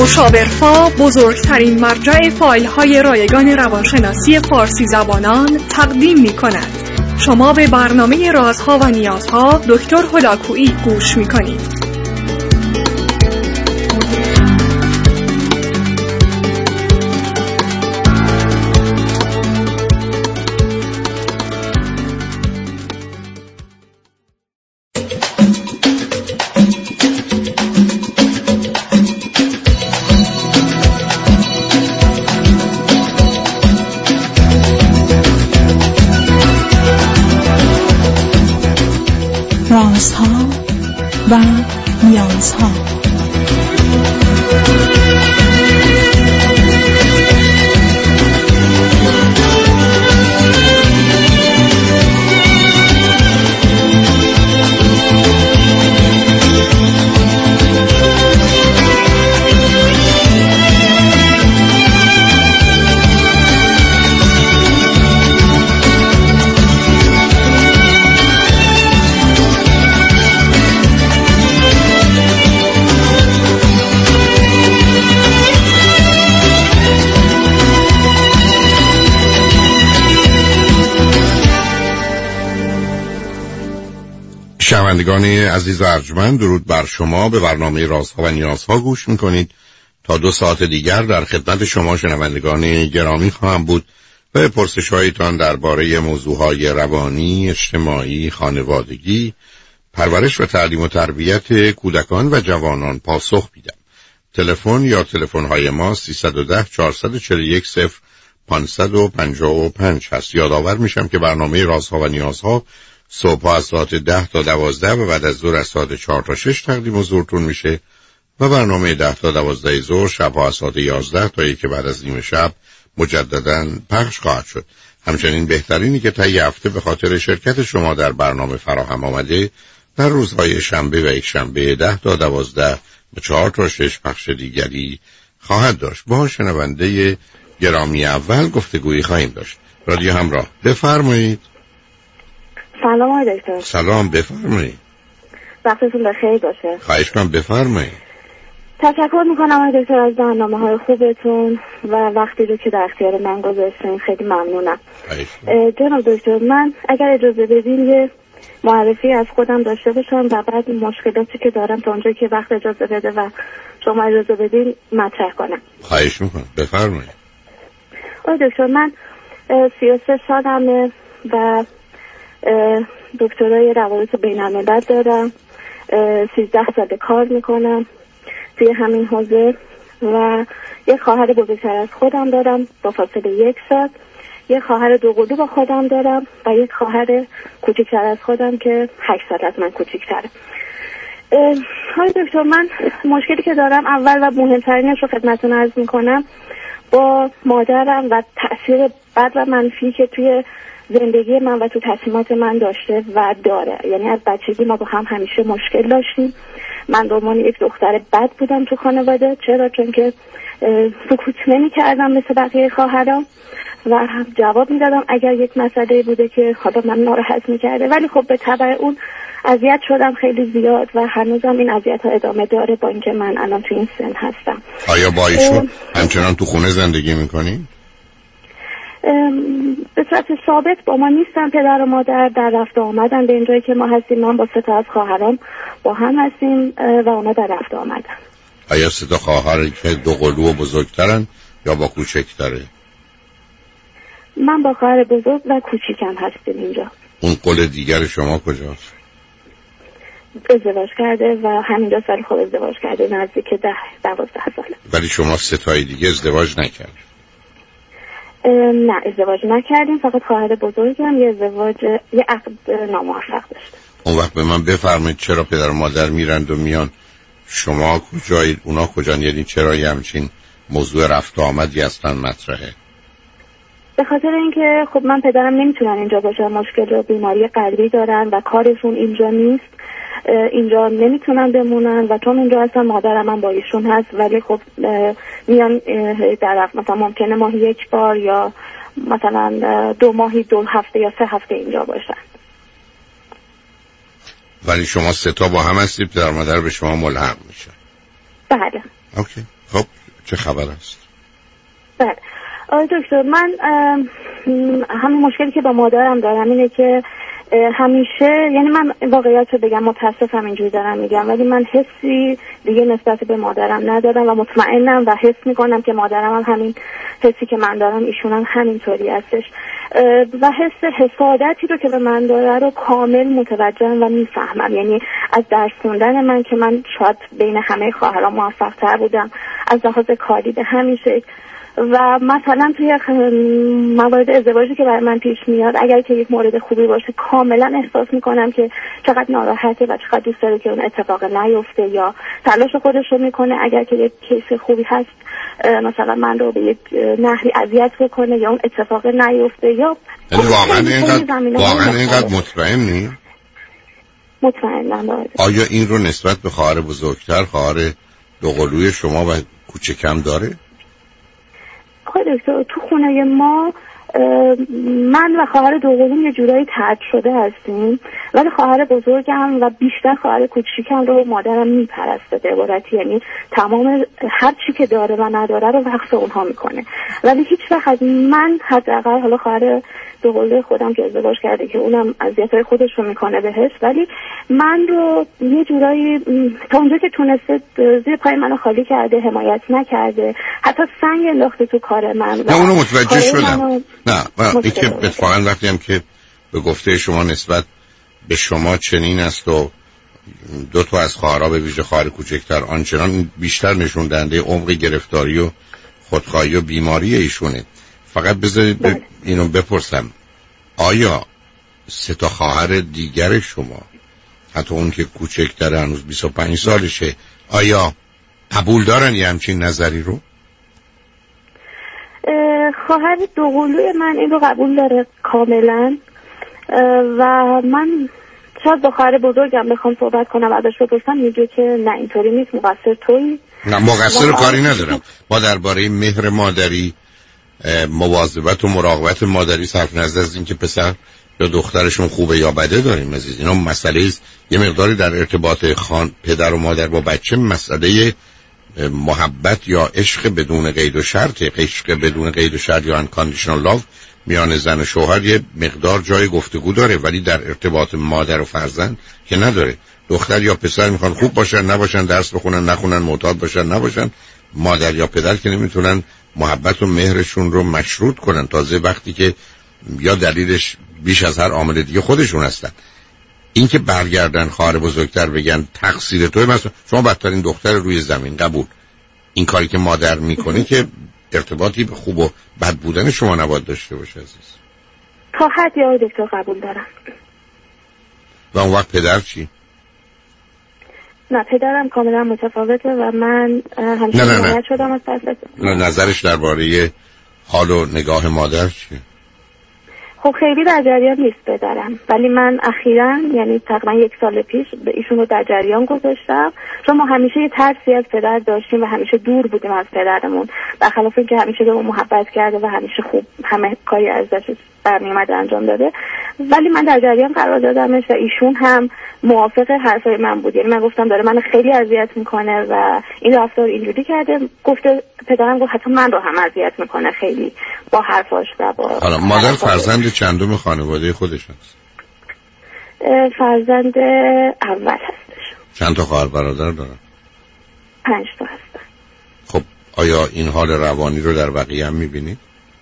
مشاورفا بزرگترین مرجع فایل‌های رایگان روانشناسی فارسی زبانان تقدیم می‌کند. شما به برنامه رازها و نیازها دکتر هلاکویی گوش می‌کنید. رازها و نیازها. شنوندگان عزیز و ارجمند، درود بر شما. به برنامه رازها و نیازها گوش میکنید. تا 2 ساعت دیگر در خدمت شما شنوندگان گرامی خواهم بود و پرسش‌هایتان درباره موضوعهای روانی، اجتماعی، خانوادگی، پرورش و تعلیم و تربیت کودکان و جوانان پاسخ میدم. تلفن یا تلفن‌های ما 310 441 0555 هست. یادآور میشم که برنامه رازها و نیازها صبح از ساعت 10 تا 12 و بعد از ظهر از ساعت 4 تا 6 تقدیم حضورتون میشه و برنامه 10 تا 12 ظهر شب‌ها از ساعت 11 تا 1 بعد از نیم شب مجدداً پخش خواهد شد. همچنین بهترینی که طی هفته به خاطر شرکت شما در برنامه فراهم آمده در روزهای شنبه و یک شنبه 10 تا 12 و 4 تا 6 پخش دیگری خواهد داشت. با شنونده گرامی اول گفتگویی خواهیم داشت. رادیو همراه، بفرمایید. سلام آقای دکتر. سلام، بفرمایید. وقتتون بخیر باشه. خواهش کنم، بفرمایید. تشکر میکنم آقای دکتر از برنامه‌های خوبتون و وقتی رو که در اختیار من گذاشتین خیلی ممنونم. جناب دکتر، من اگر اجازه بدین یه معرفی از خودم داشته باشم و بعد مشکلاتی که دارم تا اونجایی که وقت اجازه بده و شما اجازه بدین مطرح کنم. خواهش میکنم، بفرمایید. آقای دکتر، من 33 سالمه و دکترای روابط بین‌الملل دارم. 13 سال کار میکنم توی همین حوزه و یک خواهر بزرگتر از خودم دارم با فاصله 1 سال. یک خواهر 2 قلو با خودم دارم و یک خواهر کوچکتر از خودم که 8 سال از من کوچکتره. های دکتر، من مشکلی که دارم اول و مهمترینش رو خدمتتون عرض میکنم با مادرم و تأثیر بد و منفی که توی زندگی من و تو تصمیمات من داشته و داره. یعنی از بچگی ما با هم همیشه مشکل داشتیم. من به عنوان یک دختر بد بودم تو خانواده. چرا؟ چون که سکوت نمی کردم مثل بقیه خواهرام و هم جواب می دادم اگر یک مسئله بوده که حالا من ناراحت می کرده، ولی خب به تبع اون اذیت شدم خیلی زیاد و هنوزم این اذیت ها ادامه داره با اینکه من الان تو این سن هستم. آیا با ایشون همچنان تو خونه زندگی می کنی؟ به صورت ثابت با ما نیستن. پدر و مادر در رفت آمدن به اینجایی که ما هستیم. من با 3 تا از خواهرام با هم هستیم و اونا در رفت آمدن. آیا 3 تا خواهر که 2 قلو و بزرگترن یا با کوچکتره؟ من با خواهر بزرگ و کوچیکم هستیم اینجا. اون قل دیگر شما کجاست؟ ازدواج کرده و همینجا سال خود ازدواج کرده، نزدیک 10-12 ساله. ولی شما 3 تای دیگه ازدواج نکردید؟ نه، ازدواج نکردیم. فقط خواهر بزرگم یه عقد ناموفق داشته. اون وقت به من بفرمایید چرا پدر و مادر میرند و میان، شما کجایید اونا کجان؟ یعنی چرا همچین موضوع رفت و آمدی اصلا مطرحه؟ به خاطر اینکه خب من پدرم نمیتونن اینجا باشن، مشکل و بیماری قلبی دارن و کارشون اینجا نیست، اینجا نمیتونن بمونن و چون اینجا هستن مادرم هم با ایشون هست، ولی خب میان در مثلا ممکنه ماهی 1 بار یا مثلا 2 ماهی 2 هفته یا 3 هفته اینجا باشن. ولی شما 3 تا با هم هستید، پدر مادر به شما ملحق میشه؟ بله. اوکی، خب چه خبر است؟ بله آقای دکتر، من همین مشکلی که با مادرم دارم اینه که همیشه، یعنی من واقعیت رو بگم متاسفم اینجوری دارم میگم، ولی من حسی دیگه نسبت به مادرم ندارم و مطمئنم و حس میکنم که مادرم هم همین حسی که من دارم ایشون هم همینطوری هستش و حس حسادتی رو که به من داره رو کامل متوجهم و میفهمم. یعنی از درس خوندن من که من شاید بین همه خواهرام موفق تر بودم از لحاظ کاری به همین شکل، و مثلا توی موارد ازدواجی که برای من پیش میاد اگر که یک مورد خوبی باشه کاملا احساس میکنم که چقدر ناراحته و چقدر دوست داره که اون اتفاق نیفته یا تلاش خودش رو میکنه اگر که یک کیس خوبی هست مثلا من رو به یک نحوی اذیت بکنه یا اون اتفاق نیفته یا واقعا اینقدر مطمئنی؟ مطمئنم. آیا این رو نسبت به خواهر بزرگتر، خواهر دوقلوی شما و کوچکم داره؟ آقای دکتر، تو خونه ما من و خواهر دوقلوم یه جورایی طرد شده هستیم، ولی خواهر بزرگم و بیشتر خواهر کوچیکم رو مادرم میپرسته به عبارتی، یعنی تمام هر چی که داره و نداره رو وقف اونها میکنه، ولی هیچ وقت از من حداقل، حالا خواهر دوقلوی خودم که ازدواج کرده که اونم اذیت‌های خودش رو میکنه بهش، ولی من رو یه جورایی تا اونجا که تونسته زیر پای منو خالی کرده، حمایت نکرده، حتی سنگ انداخته تو کار من. نه اونو متوجه شدم. نه این که اتفاقا وقتی هم که به گفته شما نسبت به شما چنین است و دو تا از خواهرها به ویژه خواهر کوچکتر آنچنان بیشتر نشون دهنده عمق گرفتاری و خودخواهی و بیماری ایشونه. فقط بذارید اینو بپرسم، آیا سه تا خواهر دیگر شما، حتی اون که کوچکتر هنوز 25 سالشه، آیا قبول دارن یه همچین نظری رو؟ خواهر دوقلوی من این رو قبول داره کاملا و من شاید با خواهر بزرگم بخوام صحبت کنم ازش بپرسم میگه که نه اینطوری نیست، مقصر تویی. نه مقصر کاری ندارم، ما درباره مهر مادری، مواظبت و مراقبت مادری صرف نظر از این که پسر یا دخترشون خوبه یا بده داریم عزیز. اینا مسئله است یه مقداری در ارتباط پدر و مادر با بچه مسئله محبت یا عشق بدون قید و شرط. عشق بدون قید و شرط یا unconditional love میان زن و شوهر یه مقدار جای گفتگو داره، ولی در ارتباط مادر و فرزند که نداره. دختر یا پسر میخوان خوب باشن نباشن، درس بخونن نخونن، معتاد باشن نباشن، مادر یا پدر که نمیتونن محبت و مهرشون رو مشروط کنن، تازه وقتی که یا دلیلش بیش از هر عامل دیگه خودشون هستن. این که برگردن خواهر بزرگتر بگن تقصیر توی، مثلا شما بدترین دختر روی زمین، قبول. این کاری که مادر میکنه که ارتباطی به خوب و بد بودن شما نباید داشته باشه عزیز. تا حدی آقای دکتر قبول دارم. و اون وقت پدر چی؟ نه پدرم کاملا متفاوته و من همیشه حمایت شدم از طرف. نظرش درباره حال و نگاه مادر چیه؟ خب خیلی در جریان نیست پدرم، ولی من اخیراً یعنی تقریبا 1 سال پیش ایشون رو در جریان گذاشتم، چون ما همیشه یه ترسی از پدر داشتیم و همیشه دور بودیم از پدرمون، برخلاف اینکه همیشه به ما محبت کرده و همیشه خوب همه کاری ازش برمی‌اومد انجام داده، ولی من در جریان قرار دادمش و ایشون هم موافق حرفای من بود. یعنی من گفتم داره من خیلی اذیت میکنه و این رفتار اینجوری کرده، گفته پدرم گفت حتی من رو هم اذیت میکنه خیلی با حرفاش و با. حالا مادر فرزند چندم خانواده خودش هست؟ فرزند اول هستش. چند تا خواهر برادر داره؟ 5 تا هستن. خب آیا این حال روانی رو در بقیه هم میبینید؟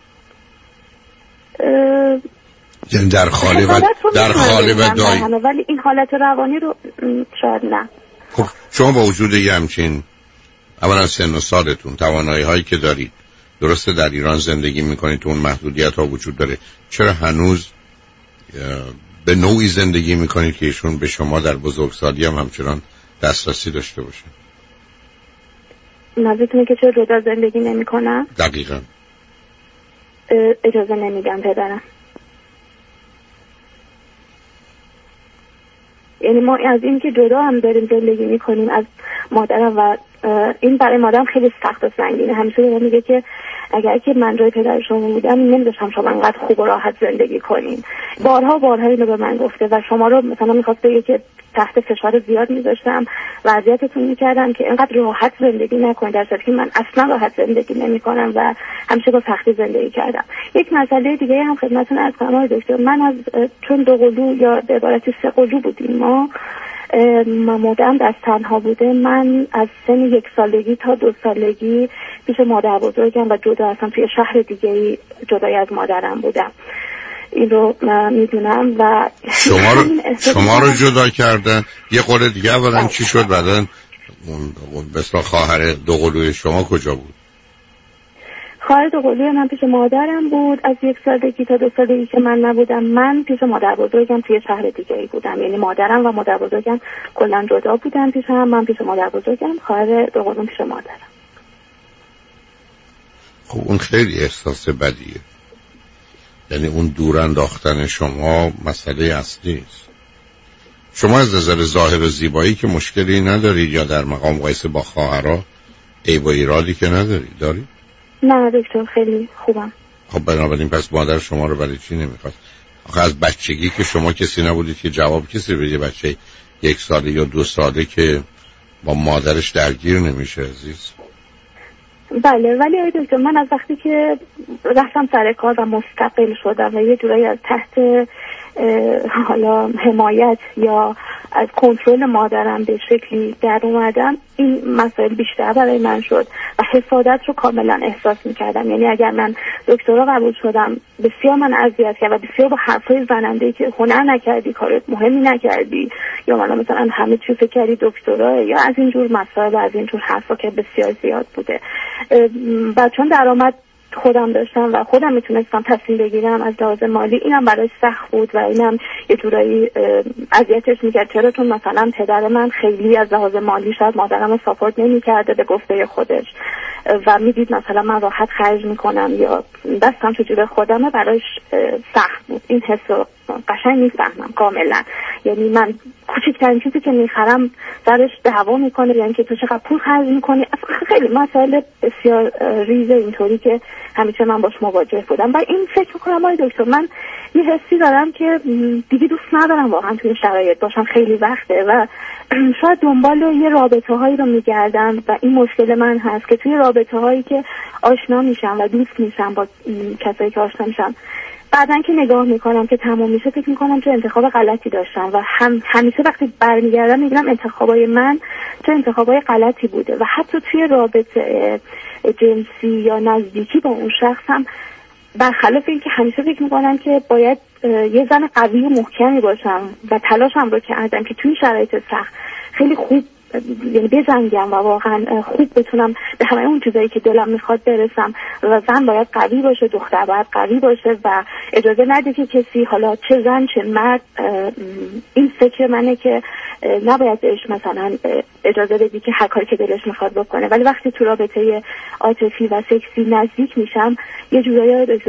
یعنی در خاله و دایی، ولی این حالت روانی رو شاید نه. خب شما با وجود یه همچین اولا سن و سالتون، توانایی هایی که دارید، درسته در ایران زندگی میکنید، اون محدودیت ها وجود داره، چرا هنوز به نوعی زندگی میکنید که ایشون به شما در بزرگسالی هم همچنان دسترسی داشته باشه؟ نظرتونه که چرا جدا زندگی نمیکنم؟ دقیقاً اجازه نمیدم پدرم. یعنی ما از این که جدا هم داریم زندگی میکنیم از مادرم و این برای مادرم خیلی سخت و سنگینه. همیشه میگه که اگر که من جای پدر شما بودم نمی‌ذاشتم شما انقدر خوب و راحت زندگی کنین. بارها اینو به من گفته و شما رو مثلا می‌خواست بگه که تحت فشار زیاد می‌ذاشتم و اذیتتون می‌کردم که اینقدر راحت زندگی نکنید، در صورتی که من اصلا راحت زندگی نمی‌کنم و همیشه با سختی زندگی کردم. یک مسئله دیگه هم خدمتتون عرض کنم دکتر، من از چون 2 قلو یا به عبارتی 3 قلو بودیم ما مادرم دست تنها بوده، من از سن 1 سالگی تا 2 سالگی پیش مادر بزرگم و جدا اصلا توی شهر دیگه جدای از مادرم بودم. این رو میدونم. و شما رو جدا کردن. یه قول دیگه اولا چی شد؟ بعدن اون بسیار خواهر 2 قلوی شما کجا بود؟ خواهر 2 قلوی من پیش مادرم بود از 1 سالگی تا 2 سالگی که من نبودم. من پیش مادر بزرگم توی شهر دیگه ای بودم، یعنی مادرم و مادر بزرگم کلا جدا بودن پیش هم. من پیش مادر بزرگم، خواهر 2 قلوم پیش مادرم. خب اون خیلی احساس بدیه، یعنی اون دور انداختن شما مسئله اصلی است. شما از نظر ظاهر و زیبایی که مشکلی ندارید یا در مقام مقایسه با خواهرها عیب و ایرادی که ندارید؟ دارید؟ نه دکتر خیلی خوبم. خب بنابراین پس مادر شما رو برای چی نمیخواد؟ آخه از بچگی که شما کسی نبودید که جواب کسی بده، بچه 1 ساله یا 2 ساله که با مادرش درگیر نمیشه عزیز. بله، ولی آقای دکتر من از وقتی که رفتم سر کار و مستقل شدم و یه جورایی از تحت حالا حمایت یا از کنترل مادرم به شکلی در اومدم، این مسائل بیشتر برای من شد و حسادت رو کاملا احساس میکردم. یعنی اگر من دکترا قبول شدم بسیار من اذیت کرد و بسیار با حرفای زننده که هنر نکردی، کارت مهمی نکردی، یا مثلا همه چی فکر کردی دکترا، یا از اینجور مسائل و از اینجور حرفا که بسیار زیاد بوده. و چون درآمد خودم داشتم و خودم میتونستم تصمیم بگیرم از لحاظ مالی، اینم برای سخت بود و اینم یه جورایی اذیتش میکرد. چرا؟ چون مثلا پدر من خیلی از لحاظ مالی شاید مادرم رو ساپورت نمیکرده به گفته خودش و میدید مثلا من راحت خرج میکنم یا دستم تو جیب خودمه، برایش سخت بود. این حسو قشنگ میفهمم کاملا. یعنی من کوچکترین چیزی که میخرم درش دعوا میکنه، یعنی که تو چقدر پول خرج میکنی. خیلی مسائل بسیار ریزه اینطوری که همیشه من باش مواجه بودم و این فکر میکنم آقای دکتر من یه حسی دارم که دیگه دوست ندارم واقعا توی شرایط باشم، خیلی وقته و شاید دنبال یه رابطه هایی رو میگردم و این مشکل من هست که توی رابطه هایی که آشنا میشم و دوست میشم با کسایی که آشنا میشم، بعدن که نگاه میکنم که تمام میشه فکر میکنم چه انتخاب غلطی داشتم و همیشه وقتی برمیگردم میگم انتخابای من چه انتخابای غلطی بوده. و حتی توی رابطه جنسی یا نزدیکی با اون شخص هم برخلاف این که همیشه فکر میکنم که باید یه زن قوی و محکمی باشم و تلاشم رو کردم که توی شرایط سخت خیلی خوب یعنی بجنگم و واقعا خوب بتونم به همه اون چیزایی که دلم میخواد برسم و زن باید قوی باشه، دختر باید قوی باشه و اجازه نده که کسی حالا چه زن چه مرد، این فکر منه که نباید بهش مثلا اجازه بدی که هر کاری که دلش میخواد بکنه. ولی وقتی تو رابطه عاطفی و سکسی نزدیک میشم یه جورایی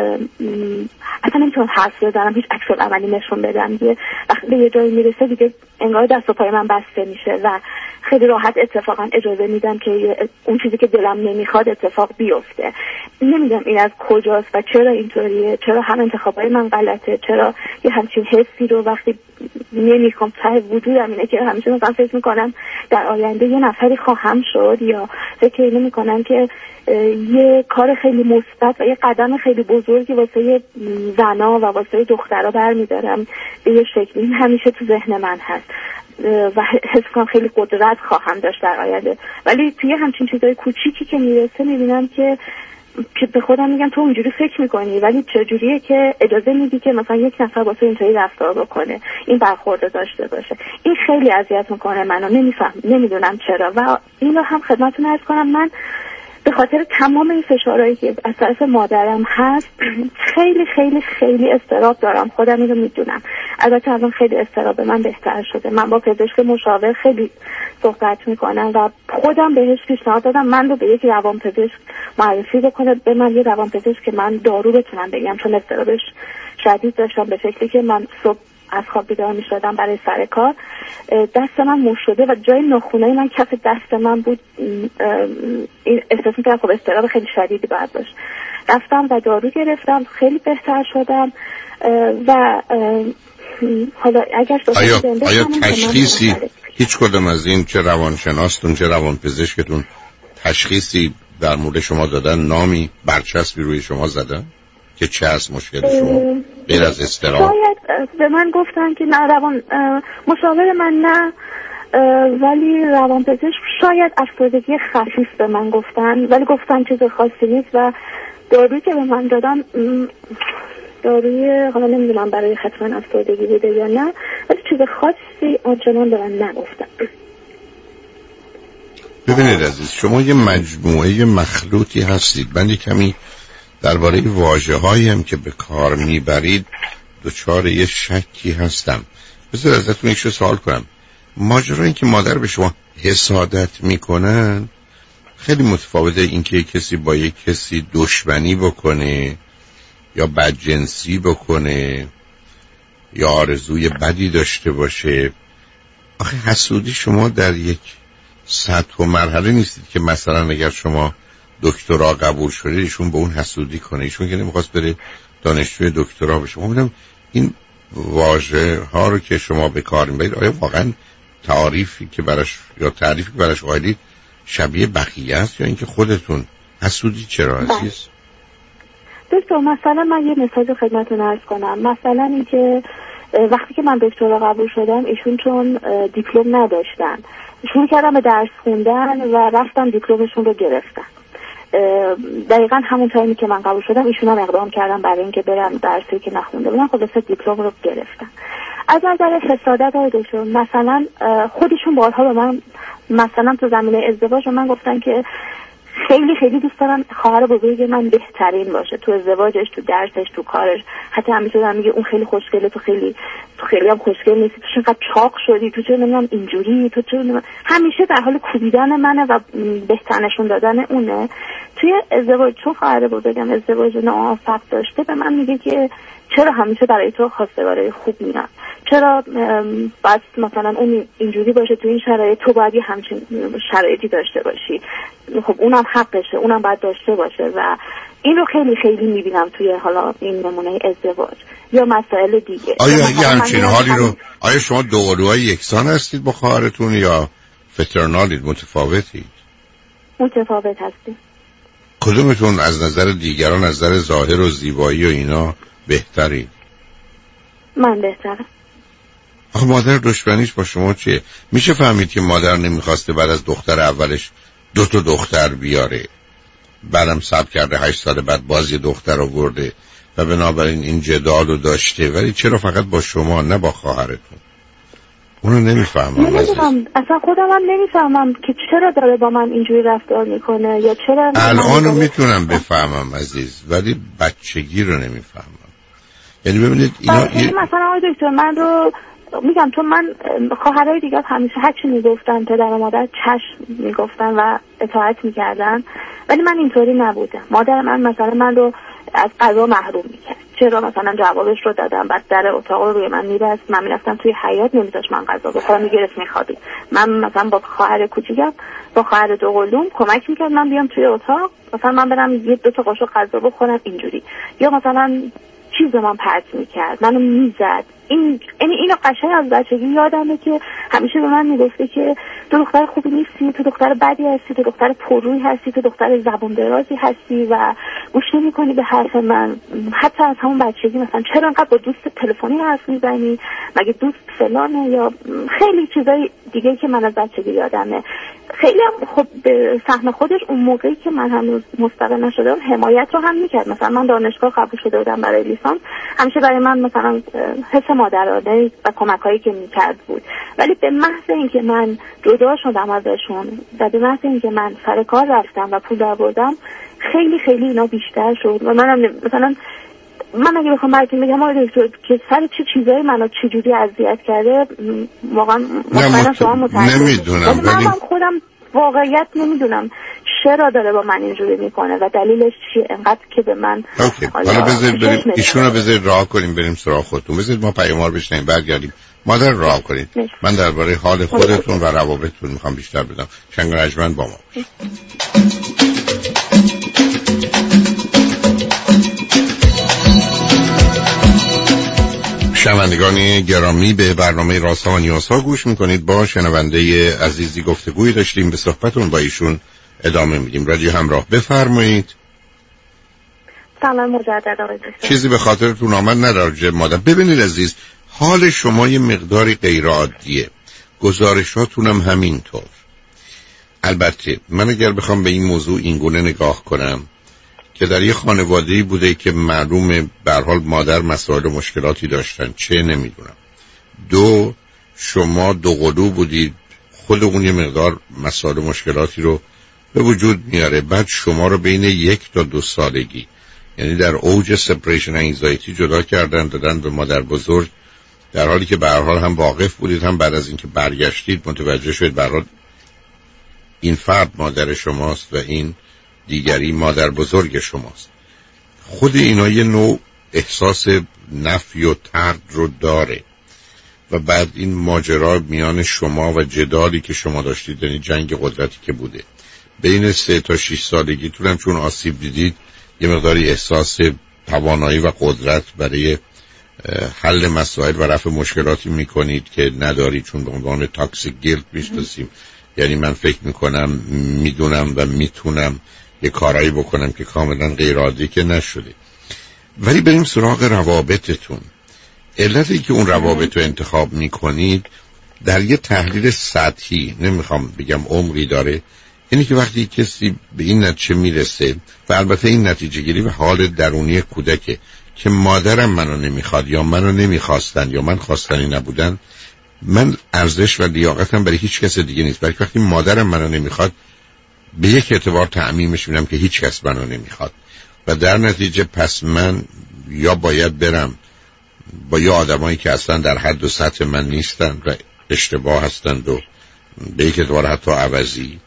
اصلا نمیتونم حرف بزنم، هیچ عکس العملی نشون بدم. دیگه وقتی به یه جایی میرسه دیگه انگار دست و پای من بسته میشه و خیلی راحت اتفاقا اجازه میدم که اون چیزی که دلم نمیخواد اتفاق بیفته. نمیدونم این از کجاست و چرا اینطوریه، چرا هم انتخابای من غلطه، چرا یه همچین حسی رو وقتی نمیخوام ته وجودم اینه که همیشه مثلا فکر میکنم در آینده یه نفری خواهم شد یا فکر نمیکنم که یه کار خیلی مثبت و یه قدم خیلی بزرگی واسه زنا و واسه دخترها برمیدارم به یه شکلی. این همیشه تو ذهن من هست و حس کنم خیلی قدرت خواهم داشت در آینده. ولی توی همچین چیزای کوچیکی که میرسه میبینم که به خودم میگم تو اونجوری فکر میکنی ولی چجوریه که اجازه میدی که مثلا یک نفر واسه اینطوری رفتار بکنه، این برخورد داشته باشه. این خیلی اذیت میکنه منو، نمیدونم چرا. و اینو هم خدمتتون عرض کنم من به خاطر تمام این فشارهایی که از طرف مادرم هست خیلی خیلی خیلی اضطراب دارم، خودم اینو میدونم. البته الان خیلی اضطراب من بهتر شده، من با پزشک مشاور خیلی صحبت میکنم و خودم بهش پیشنهاد دادم من رو به یک روانپزشک معرفی بکنه، به من یه روانپزشک که من دارو بتونم بگم، چون اضطرابش شدید داشتم به شکلی که من صبح از خواب بیدار می‌شدم برای سر کار، دست من مو شده و جای ناخنای من کف دست من بود. این احساس می‌کردم خب اضطراب خیلی شدیدی باید باشه. رفتم و دارو گرفتم، خیلی بهتر شدم. و حالا اگر آیا تشخیصی هیچ کدوم از این، چه روانشناستون چه روانپزشکتون، تشخیصی در مورد شما دادن، نامی برچسبی روی شما زدن که چه از مشکل شما غیر از اضطراب؟ شاید به من گفتن که نه، مشاور من نه، ولی روانپزشک شاید افسردگی خفیف به من گفتن، ولی گفتن چیز خاصی نیست. و دارویی که به من دادن داروی، حالا نمیدونم برای حتما افسردگی بوده یا نه، ولی چیز خاصی آنچنان به من نگفتن. ببینید عزیز، شما یه مجموعه مخلوطی هستید. من کمی درباره واژه‌هایی هم که به کار میبرید دچار یه شکی هستم. بذار ازتون یک سوال کنم. ماجرا این که مادر به شما حسادت میکنن خیلی متفاوته این که کسی با یک کسی دشمنی بکنه یا بدجنسی بکنه یا آرزوی بدی داشته باشه. آخه حسودی شما در یک سطح و مرحله نیستید که مثلا اگر شما دکترا قبول شدید ایشون به اون حسودی کنه. ایشون که نمیخواست بره دانشجوی دکترا بشه. میگم این واژه ها رو که شما به کار میبرید آیا واقعا تعریفی که براش قائلید شبیه بقیه است یا اینکه خودتون حسودی چرا عزیز؟ دکتر مثلا من یه مثال خدمتتون عرض کنم. مثلا اینکه وقتی که من دکترا قبول شدم ایشون چون دیپلم نداشتن شروع کردم به درس خوندن و رفتم دیپلمشون رو گرفتم. دقیقا همون تایمی که من قبول شدم ایشون هم اقدام کردم برای اینکه برم درسی که نخونده بودم خلاصه دیپلم رو گرفتم. از نظر حسادت های دکتر مثلا خودشون بارها به من مثلا تو زمینه ازدواج من گفتن که خیلی خیلی دوست دارم خواهر بزرگ من بهترین باشه تو ازدواجش، تو درسش، تو کارش. حتی همیشه دارم میگه اون خیلی خوشگله، تو خیلی هم خوشگل نیستی، تو چقدر چاق شدی، تو چرا نمیدونم اینجوری، تو چرا همیشه در حال کوبیدن منه و بهتر نشون دادن اونه. توی ازدواج چون خواهر بزرگم ازدواج ناموفق داشته به من میگه که چرا همیشه برای تو خواستگارای خوب میرن، چرا بس مثلا اون اینجوری باشه تو این شرایط تو باید همچین شرایطی داشته باشی. خب اونم حقشه، اونم باید داشته باشه و این رو خیلی خیلی میبینم توی حالا این نمونه ازدواج یا مسائل دیگه. آیا همچین حالی رو آیا شما دو قلوهای یکسان هستید با خواهرتون یا فترنالید متفاوتید؟ متفاوت هستید. کدومتون از نظر دیگران از نظر ظاهر و زیبایی و اینا بهتری؟ من بهترم. آخه مادر دشمنیش با شما چیه؟ میشه فهمید که مادر نمیخواسته بعد از دختر اولش 2 تا دختر بیاره، بعدم صبر کرده 8 سال بعد باز یه دختر آورده و بنابراین این جدال رو داشته، ولی چرا فقط با شما نه با خواهرتون؟ اونو نمیفهمم. اصلا خودم هم نمیفهمم که چرا داره با من اینجوری رفتار میکنه یا چرا. الانو میتونم بفهمم عزیز ولی بچگی رو نمیفهمم. یعنی ببینید اینا مثلا آقای دکتر من رو میگم چون من خواهرای دیگه همیشه هرچی میگفتن پدر و مادر چشم میگفتن و اطاعت میکردن، ولی من اینطوری نبودم. مادر من مثلا من رو از غذا محروم میکرد. چرا مثلا جوابش رو دادم، بعد در اتاق رو روی من میبست، من میرفتم توی حیاط نمیذاشت من غذا بخورم، میگرفت میخوابید. من مثلا با خواهر کوچیکم با خواهر دوقلوم کمک میکرد من بیام توی اتاق مثلا من برم 1-2 تا قاشق غذا بخورم اینجوری، یا مثلا چیز من پرت میکرد، منو میزد. اینو قشنگ از بچگی یادمه که همیشه به من میگفته که تو دختر خوبی نیستی، تو دختر بدی هستی، تو دختر پررویی هستی، تو دختر زبون درازی هستی و گوش نمی‌کنی به حرف من. حتی از همون بچگی مثلا چرا انقدر با دوست تلفنی حرف میزنی، مگه دوست فلانه، یا خیلی چیزای دیگه که من از بچگی یادمه. خیلی هم خب به سهم خودش اون موقعی که من هنوز مستقل نشدم حمایت رو هم میکرد. مثلا من دانشگاه قبول شده بودم برای لیسانس، همیشه برای من مثلا حس مادرانه و کمکایی که میکرد بود. ولی به محض اینکه من جدا شدم ازشون و به محض اینکه من سر کار رفتم و پول آوردم خیلی خیلی اینا بیشتر شد و منم مثلا من اگه بخوام براتون بگم آقای دکتر که سر چه چیزایی منو چجوری اذیت کرده واقعا شما متأسفم نمیدونم، ولی من خودم واقعیت نمیدونم چرا داره با من اینجوری میکنه و دلیلش چیه، انقدر که به من حالا بذارید بریم ایشونو بذارید راه کنیم بریم سراغ خودتون. بذارید ما پیام‌ها رو بشنویم برگردیم. مادر راه کنید. من درباره حال خودتون و روابطتون میخوام بیشتر بدم. شنگ رجمن با ما باشید. شنوندگان گرامی، به برنامه رازها و نیازها گوش میکنید. با شنونده عزیزی گفتگویی داشتیم، به صحبتون با ایشون ادامه میدیم. رادیو همراه، بفرمایید. سلام مجدد آقای دکتر. چیزی به خاطرتون آمد نداره مادر؟ ببینید عزیز، حال شما یه مقداری غیر عادیه، گزارشاتونم همینطور. البته من اگر بخوام به این موضوع اینگونه نگاه کنم که در یه خانواده‌ای بوده که معلومه به هر حال مادر مسائل و مشکلاتی داشتن، چه نمیدونم، دو شما دو قلو بودید، خود اون یه مقدار مسائل و مشکلاتی رو به وجود میاره، بعد شما رو بین 1 تا 2 سالگی، یعنی در اوج سپریشن انگزایتی جدا کردن، دادن به مادر بزرگ، در حالی که به هر حال هم واقف بودید، هم بعد از اینکه برگشتید متوجه شدید به هر حال این فرد مادر شماست و این دیگری مادر بزرگ شماست. خود اینا یه نوع احساس نفی و طرد رو داره و بعد این ماجرا میان شما و جدالی که شما داشتید، یعنی جنگ قدرتی که بوده بین 3 تا 6 سالگیتون، هم چون آسیب دیدید یه مقداری احساس توانایی و قدرت برای حل مسائل و رفع مشکلاتی میکنید که ندارید، چون به عنوان تاکسیک گیلت میشناسیم، یعنی من فکر میکنم میدونم و میتونم یه کارایی بکنم که کاملا غیر عادی که نشده. ولی بریم سراغ روابطتون. علتی که اون روابط رو انتخاب میکنید در یه تحلیل سطحی، نمیخوام بگم عمقی داره، یعنی که وقتی کسی به این نتیجه میرسه و البته این نتیجه گیری و حال درونی کودکه که مادرم منو نمیخواد یا منو نمیخواستن یا من خواستنی نبودن، من ارزش و لیاقتم برای هیچ کس دیگه نیست، بلکه وقتی مادرم منو نمیخواد به یک اعتبار تعمیمش میدم که هیچ کس منو نمیخواد و در نتیجه پس من یا باید برم با یه آدمایی که اصلا در حد و سطح من نیستن و اشتباه هستند و به یک اعتبار حتی عوضی،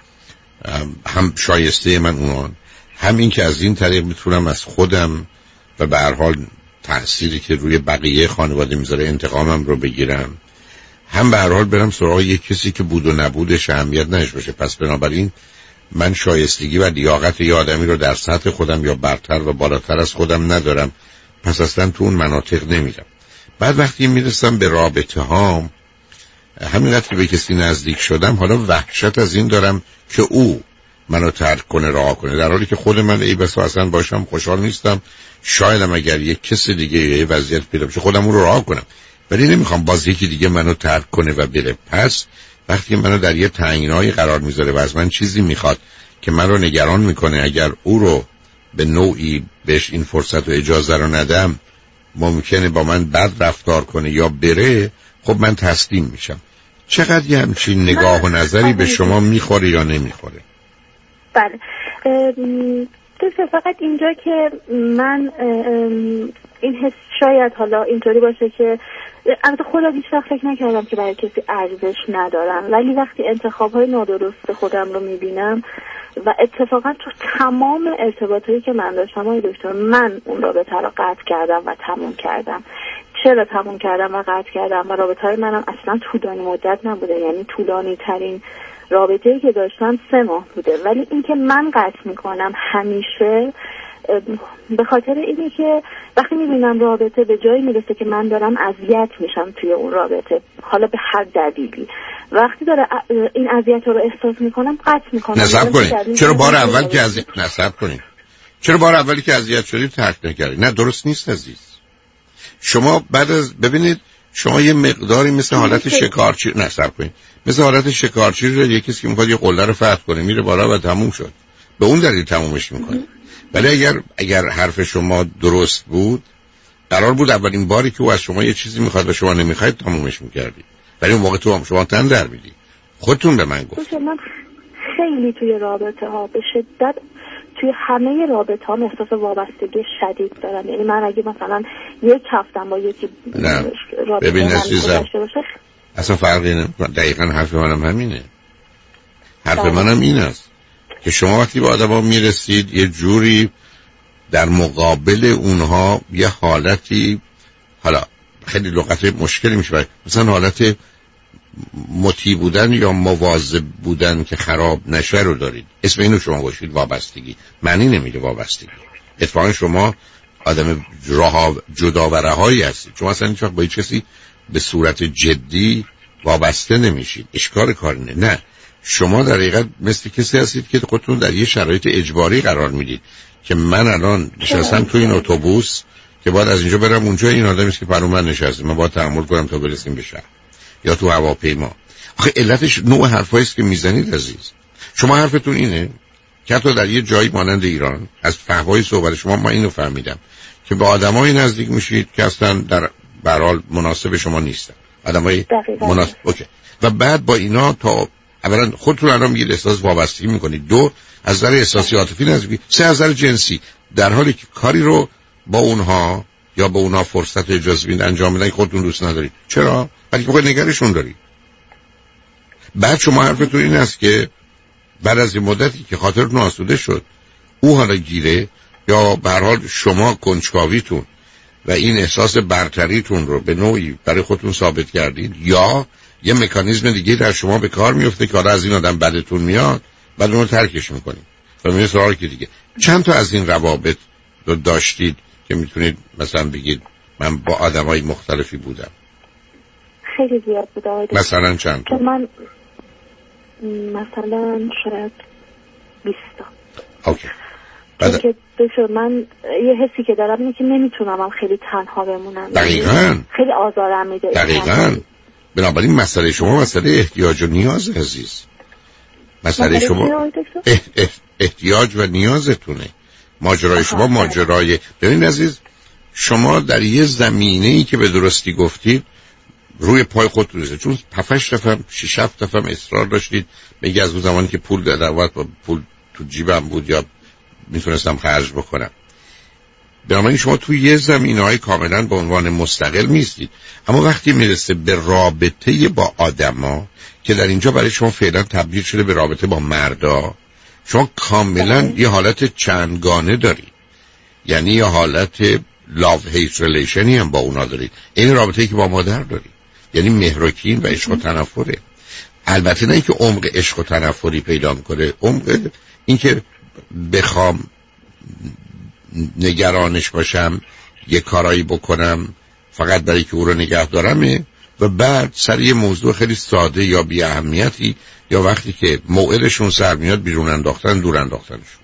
هم شایسته من اونان، هم این که از این طریق میتونم از خودم و به هر حال تأثیری که روی بقیه خانواده میذاره انتقامم رو بگیرم، هم به هر حال برم سراغ یک کسی که بود و نبودش اهمیت نداشته باشه. پس بنابراین من شایستگی و لیاقت یه آدمی رو در سطح خودم یا برتر و بالاتر از خودم ندارم، پس اصلا تو اون مناطق نمیرم. بعد وقتی میرسم به رابطه ها، همینقدر که به کسی نزدیک شدم حالا وحشت از این دارم که او منو ترک کنه، رها کنه، در حالی که خود من ای بسا اصلا باشم خوشحال نیستم، شایدم اگر یک کس دیگه یه وضعیت پیدا بشه خودم اون رو رها کنم، ولی نمیخوام باز یکی دیگه منو ترک کنه و بره. پس وقتی منو در یه تعیینایی قرار میذاره و از من چیزی میخواد که من رو نگران میکنه، اگر او رو به نوعی بهش این فرصت و اجازه رو ندم ممکنه با من بد رفتار کنه یا بره، خب من تسلیم میشم. چقدر یه همچین نگاه و نظری به شما میخوره یا نمیخوره؟ بله فقط اینجا که من این حس شاید حالا اینطوری باشه که البته خودم هیچ وقت فکر نکردم که برای کسی ارزش ندارم، ولی وقتی انتخاب‌های نادرست خودم رو میبینم و اتفاقا تو تمام ارتباطایی که من داشتم آقای دکتر، من اون رابطه رو قطع کردم و تموم کردم. چرا تموم کردم و قطع کردم؟ و رابطه‌های منم اصلا طولانی مدت نبوده، یعنی طولانی ترین رابطه‌ای که داشتم 3 ماه بوده، ولی اینکه من قطع میکنم همیشه به خاطر اینه که وقتی میبینم رابطه به جایی میرسه که من دارم اذیت میشم توی اون رابطه، حالا به هر دلیلی، وقتی داره این اذیت رو احساس میکنم قطع میکنم. نصب کنید. چرا بار اول که نصب کنید، چرا بار اولی که اذیت شدید ترک نکردید؟ نه درست نیست عزیز. شما بعد از ببینید شما یه مقداری مثل حالت شکارچی نصب کنید، مثل حالت شکارچی رو یکی کسی که میخواد یه قله رو فتح کنه میره بالا و تموم شد، به اون دلیل تمومش میکنه. ولی اگر حرف شما درست بود، قرار بود اولین باری که او از شما یه چیزی میخواد و شما نمیخواید تمومش میکردید، ولی اون موقع تو هم شما تن در میدی. خودتون به من گفت. من خیلی توی رابطه ها به شدت توی همه رابطه ها احساس وابستگی شدید دارم، یعنی من اگه مثلا یک هفتم با یکی ببین عزیزم اصلا فرقی نمیکنه، دقیقاً حرف منم همینه، حرف منم این است. که شما وقتی به آدم‌ها میرسید یه جوری در مقابل اونها یه حالتی، حالا خیلی لغت مشکلی میشه، مثلا حالت مطیع بودن یا مواظب بودن که خراب نشه رو دارید. اسم اینو شما گوشید وابستگی. معنی نمیده وابستگی. اتفاقا شما آدم جدا و رهایی هستید. شما اصلا هیچ وقت با هیچ کسی به صورت جدی وابسته نمیشید. اشکال کار نه. شما در حقیقت مثل کسی هستید که خودتون در یه شرایط اجباری قرار میدید که من الان نشستم تو این اتوبوس که باید از اینجا برم اونجا، این آدمی که پرو من نشسته، من باید تحمل کنم تا برسیم به شهر، یا تو هواپیما. آخه علتش نوع حرفایی است که میزنید عزیز. شما حرفتون اینه که حتی در یه جایی مانند ایران از فحوای صحبت شما من اینو فهمیدم که به آدمای نزدیک میشید که اصلا در برحال مناسب شما نیستن، آدمای مناسب. اوکی. و بعد با اینا تا اولا خودتون الان میگید احساس وابستگی میکنید، دو از نظر احساسی عاطفی نزدیکی، سه از نظر جنسی، در حالی که کاری رو با اونها یا با اونها فرصت اجازه بدین انجام بدن خودتون دوست ندارید. چرا؟ ولی که نگرشون دارید. بعد شما حرفتون این است که بعد از این مدتی که خاطرتون آسوده شد او حالا گیره، یا به هر حال شما کنجکاویتون و این احساس برتریتون رو به نوعی برای خودتون ثابت کردید، یا یه مکانیزم دیگه در شما به کار میفته که حالا از این آدم بدتون میاد بعد اون رو ترکش میکنید و میرید سراغ که دیگه. چند تا از این روابط رو داشتید که میتونید مثلا بگید من با آدمای مختلفی بودم؟ خیلی زیاد بود آقای دکتر. مثلا چند تا؟ من مثلا شاید 20 تا. اوکی. بعد که دکتر من یه حسی که دارم اینه که نمیتونم خیلی تنها بمونم. دقیقاً. خیلی آزارم میده. دقیقاً. بنابراین مسئله شما مسئله احتیاج و نیاز عزیز. مسئله شما احتیاج و نیازتونه. ماجرای شما ماجرای، ببین عزیز، شما در یه زمینه‌ای که به درستی گفتید روی پای خودتون نیست، چون 7 دفعه 6 7 دفعه اصرار داشتید بگید از اون زمانی که پول دادم پول تو جیبم بود یا میتونستم خرج بکنم. بنابراین شما توی یه زمینه‌های کاملا به عنوان مستقل نیستید. اما وقتی میرسه به رابطه با آدما که در اینجا برای شما فعلا تبدیل شده به رابطه با مردا، شما کاملا یه حالت چندگانه دارید. یعنی یه حالت love hate relationی هم با اونا دارید. این رابطه‌ای که با مادر دارید، یعنی مهر و کین و عشق و تنفره. البته نه اینکه عمق عشق و تنفری پیدا می‌کنه، عمق این که بخوام نگرانش باشم، یه کارایی بکنم فقط برای که او رو نگه دارمه، و بعد سر یه موضوع خیلی ساده یا بی اهمیتی یا وقتی که موعدشون سر میاد بیرون انداختن، دور انداختنشون.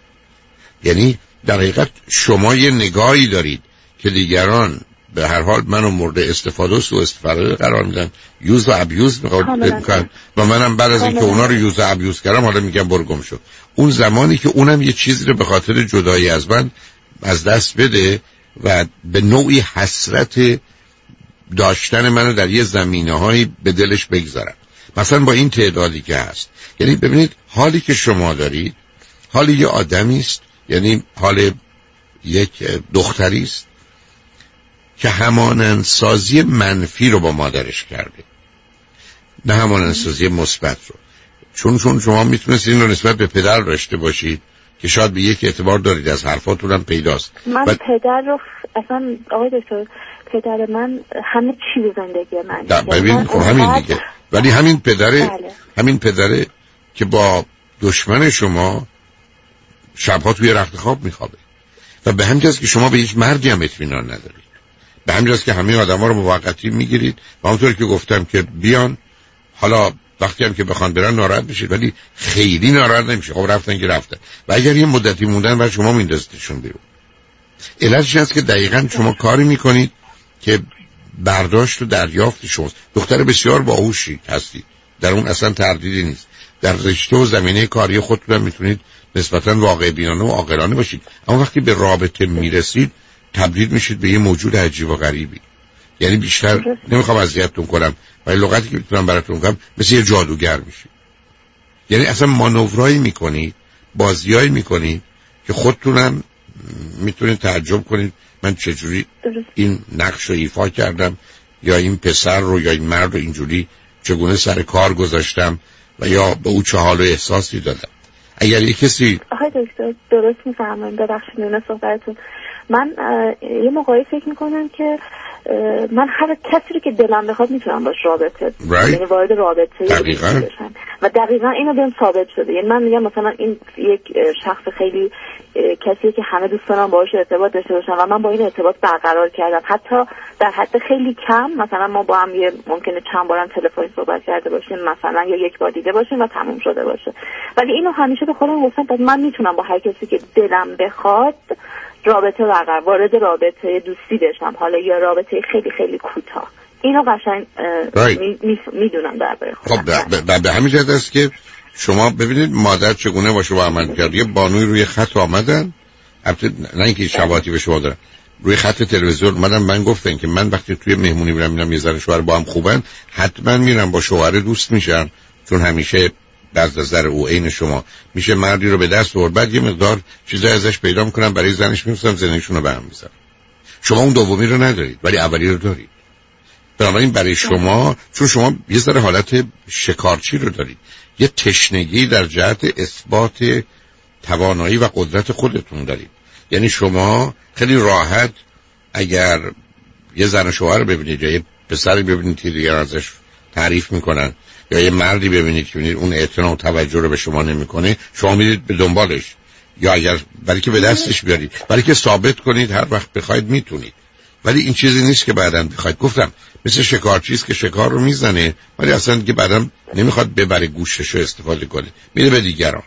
یعنی در حقیقت شما یه نگاهی دارید که دیگران به هر حال منو مورد استفاده و سوء استفاده قرار میدن، یوز و ابیوز میکنن، و منم بعد از اینکه اونا رو یوز و ابیوز کردم حالا میگم برو گم شو. اون زمانی که اونم یه چیزی رو به خاطر جدایی از من از دست بده و به نوعی حسرت داشتن منو در یه زمینه‌هایی به دلش بگذارم، مثلا با این تعدادی که هست. یعنی ببینید حالی که شما دارید حالی یه آدمی است، یعنی حال یک دختری است که همانندسازی منفی رو با مادرش کرده، نه همانندسازی مثبت رو. چون شما میتونستید این رو نسبت به پدر داشته باشید که شاید به یک اعتبار دارید، از حرفاتون هم پیداست. من پدر رو اصلا آقای دکتر، پدر من همه چیز زندگی من. ببین خب همین دیگه. ولی همین پدره که با دشمن شما شبها توی رخت خواب میخوابه، و به همین جاست که شما به هیچ مردی هم اطمینان ندارید. به همین جاست که همه آدما رو موقتی میگیرید و همونطور که گفتم که بیان، حالا وقتی هم که بخوان برن ناراحت بشید ولی خیلی ناراحت نمیشه. خب رفتن که رفتن، و اگر یه مدتی موندن و شما میندازیدشون بیرون. علتش هست که دقیقاً شما کاری میکنید که برداشت و دریافت شماست. دختر بسیار باهوشی هستی، در اون اصلا تردیدی نیست. در رشته و زمینه کاری خودتون میتونید نسبتاً واقع بینانه و عاقلانه باشید، اما وقتی به رابطه میرسید تبدیل میشید به یه موجود عجیب و غریبی. یعنی بیشتر نمیخوام اذیتتون کنم ولی لغتی که میتونم براتون بگم مثل یه جادوگر میشید. یعنی اصلا مانورایی میکنید، بازیایی میکنید که خودتونم میتونید تعجب کنید من چجوری این نقش رو ایفا کردم، یا این پسر رو یا این مرد رو اینجوری چگونه سر کار گذاشتم و یا به او چه حال و احساسی دادم. اگر یک کسی آقای دکتر درست میفهمم، ببخشید نون صحبتتون. من یه موقعی فکر میکنم که من هر کسی رو که دلم بخواد میتونم باش رابطه یعنی وارد رابطه بشم و دقیقا اینو بهم ثابت شده. یعنی من میگم مثلا این یک شخص خیلی کسیه که همه دوست دارن باهاش ارتباط داشته باشن و من با این ارتباط برقرار کردم، حتی در حد خیلی کم. مثلا ما با هم ممکنه چند بارم تلفنی صحبت کرده باشیم مثلا، یا یک بار دیده باشیم و تموم شده باشه. ولی اینو همیشه به خودم گفتم من میتونم با هر کسی که دلم بخواد رابطه برقرار، وارد رابطه دوستی بشم، حالا یا رابطه خیلی خیلی کوتاه. اینو قشنگ میدونم درباره خودم. خب به همین جهت است که شما ببینید مادر چگونه باشه با عمل کرد. یه بانوی روی خط آمدن، البته نه اینکه شباهتی به شما دارن، روی خط تلویزیون اومدن من گفتن که من وقتی توی مهمونی میرم میبینم یه زن شوهر با هم خوبن، حتما میرم با شوهر دوست میشم، چون همیشه از نظر او عین شما میشه مردی رو به دست آورد، بعد یه مقدار چیزای ازش پیدا میکنم برای زنش میفرستم، زندگیشون رو به هم میذارم. شما اون دومی رو ندارید ولی اولی رو دارید. بنابراین برای شما، چون شما یه ذره حالت شکارچی رو دارید، یه تشنگی در جهت اثبات توانایی و قدرت خودتون دارید. یعنی شما خیلی راحت اگر یه زن و شوهر ببینید یا یه پسری ببینید که دیگر ازش تعریف میکنن، یا یه مردی ببینید که اون اعتنا و توجه رو به شما نمیکنه، شما میرید به دنبالش، یا اگر برای که به دستش بیارید، برای که ثابت کنید هر وقت بخواید میتونید. ولی این چیزی نیست که بعداً بخواید. گفتم مثل شکارچیست که شکار رو میزنه ولی اصلا دیگه بعداً نمیخواد ببره گوشتش رو استفاده کنه، میره به دیگران.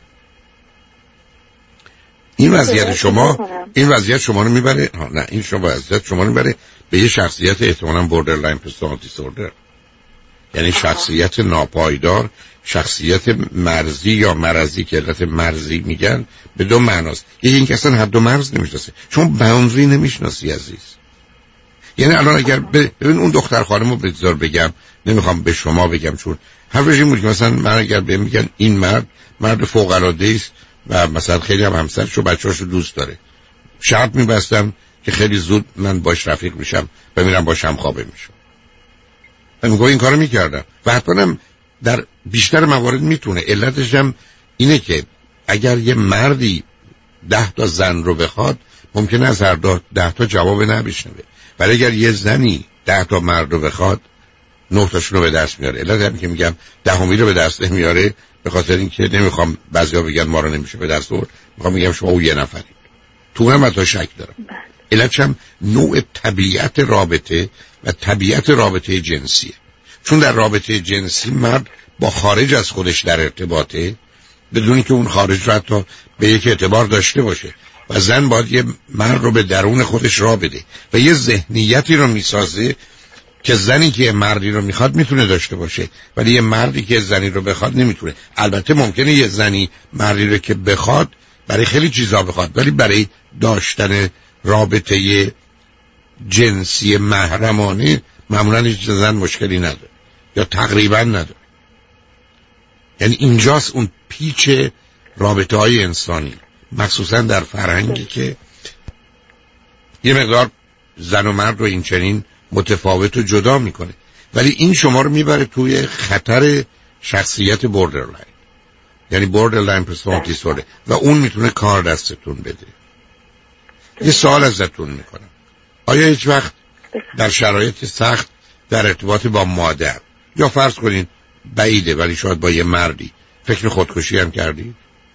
این وضعیت شما رو میبره وضعیت شما رو میبره به یه شخصیت احتمالاً بوردرلاین پرسونالیتی دیسوردر، یعنی شخصیت ناپایدار، شخصیت مرزی یا مرزی که علت مرزی میگن به دو معناست. یکی این که اصلا حد و مرز نمیشناسه، چون باوندری نمیشناسی عزیز. یعنی الان اگر ببین اون دختر خانمو بذار بگم، نمیخوام به شما بگم چون حرفش این بود که مثلا من اگر بهم میگن این مرد فوق العاده است و مثلا خیلی هم همسرش و بچه‌هاشو دوست داره، شرط می‌بستم که خیلی زود من باش رفیق میشم و میرم باش هم خوابه میشم. من میگم این کارو میکردم و حتما در بیشتر موارد میتونه. علتش هم اینه که اگر یه مردی 10 تا زن رو بخواد ممکنه از هر 10 تا جواب نبشنوه، ولی اگر یه زنی 10 تا مرد رو بخواد 9 تاشون رو به دست میاره. علت هم که میگم 10می رو به دست نمیاره به خاطر اینکه نمیخوام بعضیا بگن ما رو نمیشه به دست آورد، میخوام بگم شما اون یه نفرید. تو هم حتی شک دارم. علتش هم نوع طبیعت رابطه و طبیعت رابطه جنسیه. چون در رابطه جنسی مرد با خارج از خودش در ارتباطه بدونی که اون خارج رو حتی به یک اعتبار داشته باشه، و زن باید یه مرد رو به درون خودش راه بده و یه ذهنیتی رو میسازه که زنی که مردی رو میخواد میتونه داشته باشه، ولی یه مردی که زنی رو بخواد نمیتونه. البته ممکنه یه زنی مردی رو که بخواد برای خیلی چیزا بخواد، ولی برای داشتن رابطه جنسی محرمانه معمولا هیچ زن مشکلی نداره یا تقریبا نداره. یعنی اینجاست اون پیچ رابطه های انسانی، مخصوصا در فرهنگی که یه مقدار زن و مرد رو این چنین متفاوت و جدا میکنه. ولی این شما رو میبره توی خطر شخصیت بوردرلاین، یعنی بوردرلاین پرسونالیتی دیسوردر، و اون میتونه کار دستتون بده. یه سوال ازتون میکنم، آیا هیچ وقت در شرایط سخت در ارتباط با مادر، یا فرض کنین بعیده ولی شاید با یه مردی، فکر خودکشی هم کردی؟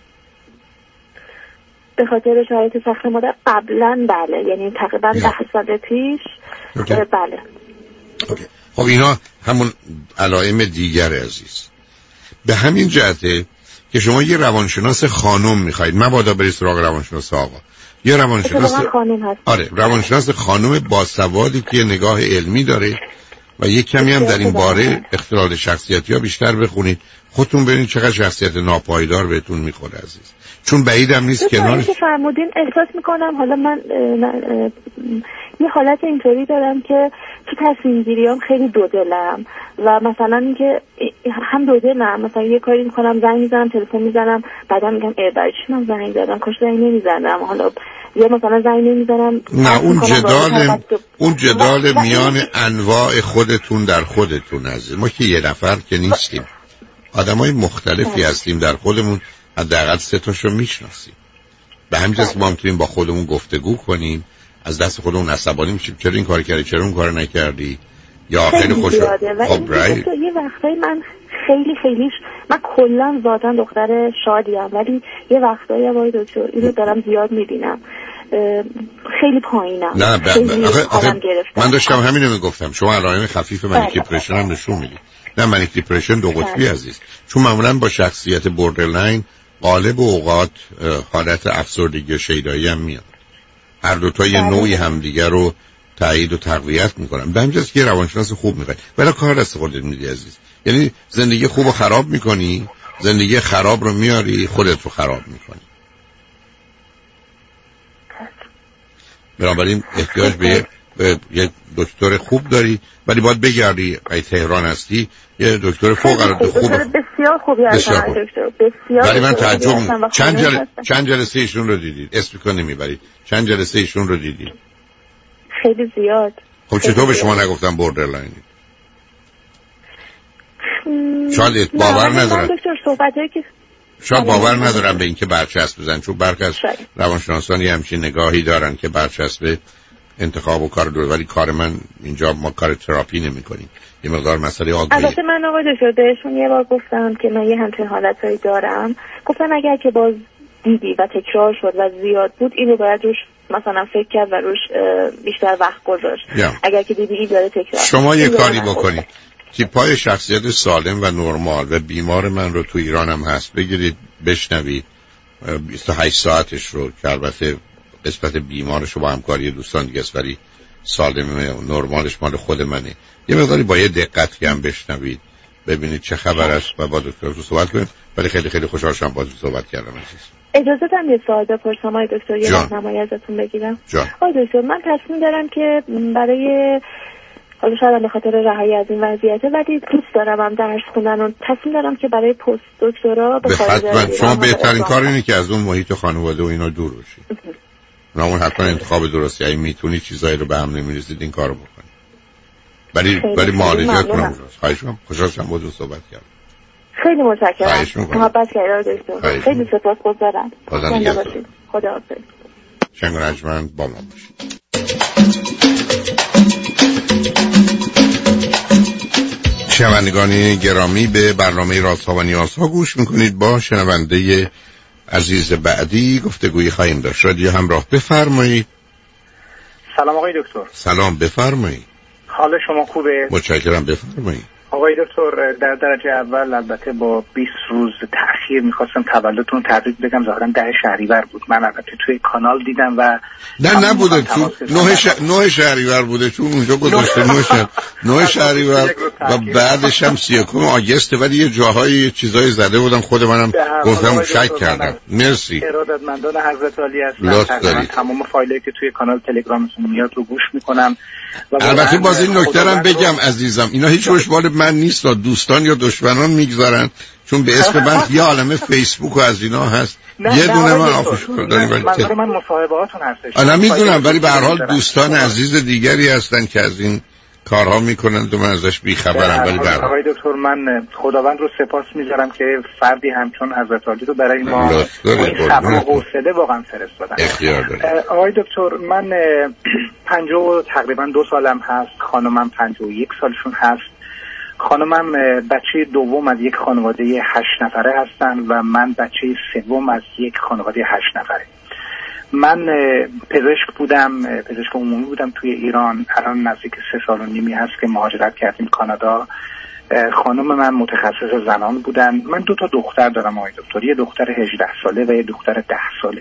به خاطر شرایط سخت مادر قبلا بله، یعنی تقریبا 10 سال پیش. بله. خب اینا همون علائم دیگر عزیز. به همین جهته که شما یه روانشناس خانم میخواید، مبادا برید سراغ روانشناس آقا. یه روانشناس خانم هست. آره، روانشناس خانم باسوادی که نگاه علمی داره و یک کمی هم در این باره اختلال شخصیتی ها بیشتر بخونید، خودتون ببینید چقدر شخصیت ناپایدار بهتون میخوره عزیز. چون بعیدم نیست کنارش. که فرمودین احساس میکنم حالا من یه حالت اینطوری دارم که تو تصمیم گیریام خیلی دودلم، و مثلا اینکه هم دودلم، مثلا یه کاری میکنم زنگ میزنم، تلفن میزنم، بعدا میگم برای چی من زنگ زدم، کاش زنگ نمیزنم، حالا یا مثلا زنگ نمیزنم. نه اون جدال میان انواع خودتون در خودتون عزیز. ما که یه نفر که نیستیم، آدمای مختلفی هستیم در خودمون حداقل 3 تاشو میشناسیم. به همین جهت ما میتونیم با خودمون گفتگو کنیم، از دست خودمون عصبانی میشیم چرا این کار کردی، چرا اون کار نکردی، یا خیلی خوشحال. خب رای یه وقتایی من خیلیش من کلا ذاتاً دختر شادیم، ولی یه وقتایی وای دکتر اینو دارم زیاد میبینم خیلی پایینم. نه آخه من داشتم همینو میگفتم، شما علائم خفیف منیک دیپرشن هم نشون میدید. نه منیک دیپرشن دو قطبی عزیز، چون معمولا با شخصیت بوردرلاین غالب اوقات حالت افسردگی و شیدایی هم میاد. هر دو تا یه نوعی همدیگه رو تایید و تقویت میکنن. به همین جاست که روانشناس خوب میخوای، ولی کار دست خودت میدی عزیز. یعنی زندگی خوب رو خراب میکنی، زندگی خراب رو میاری خودت رو خراب میکنی. بنابراین احتیاج به یک دکتر خوب داری، ولی باید بگردی اگه تهران هستی یه دکتر فوق العاده خوب. بسیار خوبی هستن دکتر، بسیار. ولی من تعجب چند جلسه ایشون رو دیدید؟ اسم کن نمیبرید. چند جلسه ایشون رو دیدید؟ خیلی زیاد. خب چطور به شما نگفتم بوردرلاینی؟ شاید باور ندارم. شاید باور ندارم به اینکه برچسب بزن، چون برخی از روانشناسان یه همچین نگاهی دارن که برچسب انتخاب و کار دور، ولی کار من اینجا ما کار تراپی نمی کنیم، یه مقدار مسئله آگاهی. البته من آقای دکتر بهشون یه بار گفتم که من یه همچین حالتایی دارم، گفتم اگر که باز دیدی و تکرار شد و زیاد بود اینو باید روش مثلا فکر کرد و روش بیشتر وقت گذاشت. اگر که دیدی این داره تکرار، شما یه کاری بکنید تیپای شخصیت سالم و نرمال و بیمار من رو تو ایران هم هست بگیرید بشنوید 28 ساعتش رو، که البته قسمت بیمارش رو با همکاری دوستان دیگه است، ولی سالمه و نرمالش مال خود منه. یه مقداری با یه دقت هم بشنوید ببینید چه خبر است و با دکتر رو صحبت کنید. ولی خیلی خیلی خوشحال شدم باهاتون صحبت کردم عزیز. اجازه دارم یه سوال بپرسم آقای دکتر، یه راهنمایی ازتون بگیرم؟ آقای دکتر من تصمیم دارم که برای حالا شاید به خاطر رهایی از این وضعیته، ولی دوست دارم هم درس خوندن و تصمیم دارم که برای پست دکترا به خارج شما بهترین کار اینه که از اون محیط خانواده و اینا دور بشید. اون حتما انتخاب درستی، اگه میتونی چیزایی رو به هم نمی‌ریزید این کارو بکنید. ولی معالجه کنم. خواهش می‌کنم. خوشحال شدم باهاتون صحبت کردم. خیلی متشکرم. محبت کردید دکتر. خیلی سپاسگزارم. خداحافظ. شنگ رجمند با ما باشید. شنوندگان گرامی به برنامه رازها و نیازها گوش میکنید. با شنونده عزیز بعدی گفتگویی خواهیم داشت. رادیو همراه، بفرمایید. سلام آقای دکتر. سلام، بفرمایید. حال شما خوبه؟ متشکرم، بفرمایید. آقای دکتر در درجه اول البته با 20 روز تأخیر میخواستم تولدتون تبریک بگم. ظاهرا 10 شهریور بود. من البته توی کانال دیدم و نه نبوده، تو 9 شهریور بوده، چون اونجا گذاشته 9 شهریور و بعدش هم 31 آگوست، ولی یه جاهای چیزای زده بودم خود منم گفتم شک کردم. مرسی. ارادتمندان حضرت عالی هستم. تمام فایلایی که توی کانال تلگرامتون میاد رو گوش میکنم. البته باز این نکته هم بگم عزیزم، اینا هیچ مشوار من نیست، دوستان یا دشمنان میگذارن، چون به اسم من یه عالمه فیسبوک و از اینا هست. یه دونه من آفیشال داریم، ولی من مصاحبهاتون هستش. آره میدونم، ولی به هر حال دوستان عزیز دیگری هستن که از این کارها میکنن و من ازش بیخبرم. ولی در آقای دکتر من خداوند رو سپاس میذارم که فردی همچون حضرت عالی رو برای ما صبر و حوصله واقعا فرستادن. اختیار دارید. آقای دکتر من 50 تقریبا 2 سالم هست، خانمم 51 سالشون هست. خانمم بچه دوم از یک خانواده 8 نفره هستن و من بچه سوم از یک خانواده 8 نفره. من پزشک بودم، پزشک عمومی بودم توی ایران. الان نزدیک 3 سال و نیمی هست که مهاجرت کردیم کانادا. خانم من متخصص زنان بودن. من 2 تا دختر دارم آقای دکتر، یه دختر 18 ساله و یه دختر 10 ساله.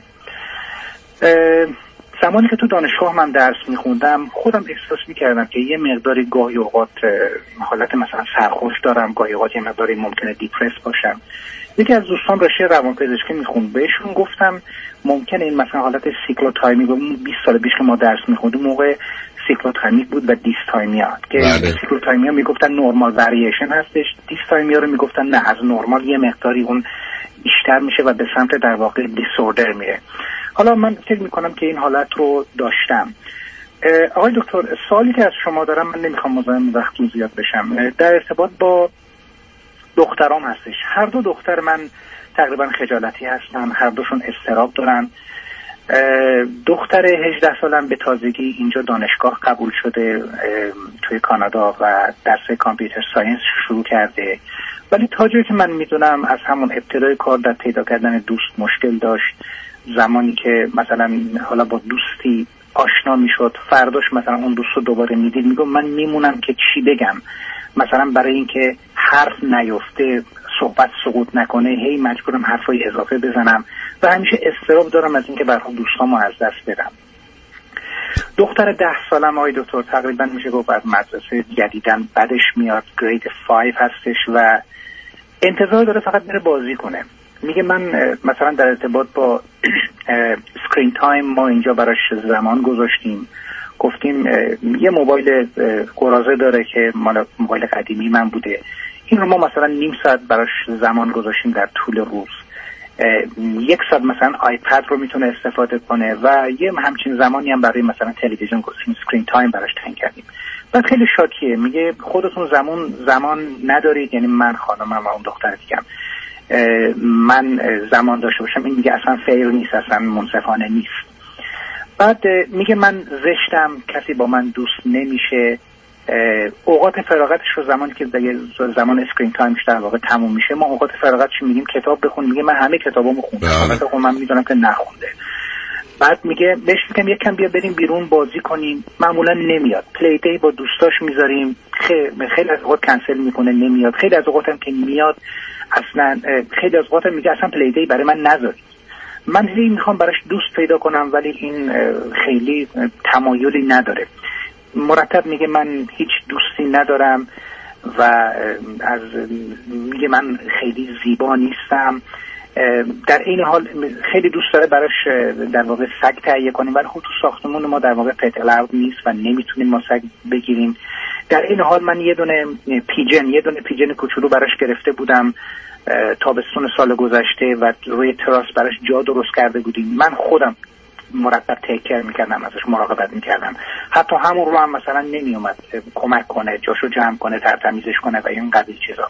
زمانی که تو دانشگاه من درس میخوندم خودم احساس میکردم که یه مقداری گاهی اوقات حالت مثلا سرخوش دارم، گاهی اوقات یه مقداری ممکنه دیپرس باشم. یکی از دوستان رشته روانپزشکی میخوند، بهشون گفتم ممکنه این مثلا حالت سیکلوتایمی، و 20 سال پیش که ما درس میخوندیم موقع سیکلوتایمیک بود و دیستایمیا که سیکلوتایمیا میگفتن نورمال واریشن هستش، دیستایمیا رو میگفتن نه، از نورمال یه مقداری اون بیشتر میشه و به سمت در واقع دیسوردر میره. حالا من فکر میکنم که این حالت رو داشتم. آقای دکتر سوالی که از شما دارم، من نمیخوام مزاحم وقتتون زیاد بشم، در ارتباط با دخترام هستش. هر دو دختر من تقریبا خجالتی هستن، هر دوشون اضطراب دارن. دختر 18 سالم به تازگی اینجا دانشگاه قبول شده توی کانادا و درس کامپیوتر ساینس شروع کرده، ولی تا جایی که من میدونم از همون ابتدای کار در پیدا کردن دوست مشکل داشت. زمانی که مثلا حالا با دوستی آشنا میشد، فرداش مثلا اون دوست رو دوباره میدید، میگم من میمونم که چی بگم، مثلا برای اینکه حرف نیفته، صحبت سقوط نکنه، هی مجبورم حرفای اضافه بزنم و همیشه اضطراب دارم از اینکه برای دوستامو از دست بدم. دختر 10 سالم آقای دکتر تقریبا میشه گفت از مدرسه جدیدن بعدش میاد، گرید 5 هستش و انتظار داره فقط بره بازی کنه. میگه من مثلا در ارتباط با سکرین تایم ما اینجا براش زمان گذاشتیم، گفتیم یه موبایل قرازه داره که مال موبایل قدیمی من بوده، این رو ما مثلا نیم ساعت براش زمان گذاشتیم در طول روز. 1 ساعت مثلا آیپد رو میتونه استفاده کنه و یه همچین زمانی هم برای مثلا تلویزیون گذاشتیم، سکرین تایم براش تعیین کردیم. بعد خیلی شاکیه، میگه خودتون زمان ندارید، یعنی من خانمم و اون دختر دیگم، من زمان داشته باشم، این میگه اصلا فیر نیست، اصلا منصفانه نیست. بعد میگه من زشتم، کسی با من دوست نمیشه. اوقات فراغتش رو زمانی که دیگه زمان اسکرین تایمش در واقع تموم میشه، ما اوقات فراغتش میگیم کتاب بخون، میگه من همه کتابامو خوندم، خب من میدونم که نخونده. بعد میگه بهش میگم یکم بیا بریم بیرون بازی کنیم، معمولا نمیاد. پلی دی با دوستاش میذاریم، خیلی از اوقات کنسل میکنه، نمیاد. خیلی از اوقات هم که میاد اصلا، خیلی از اوقات میگه اصلا پلی دی برای من نذارید. من هی میخوام براش دوست پیدا کنم ولی این خیلی تمایلی نداره. مرتب میگه من هیچ دوستی ندارم و میگه من خیلی زیبا نیستم. در این حال خیلی دوست داره براش در واقع سگ تهیه کنیم، ولی خب تو ساختمون ما در واقع پت الاود نیست و نمیتونیم ما سگ بگیریم. در این حال من یه دونه پیجن کوچولو براش گرفته بودم تابستون سال گذشته و روی تراس براش جا درست کرده بودیم. من خودم مرتب تیکر میکردم، ازش مراقبت میکردم. حتی همون رو هم مثلا نمیومد کمک کنه، جاشو جمع کنه، ترتمیزش کنه و این قبیل چیزا.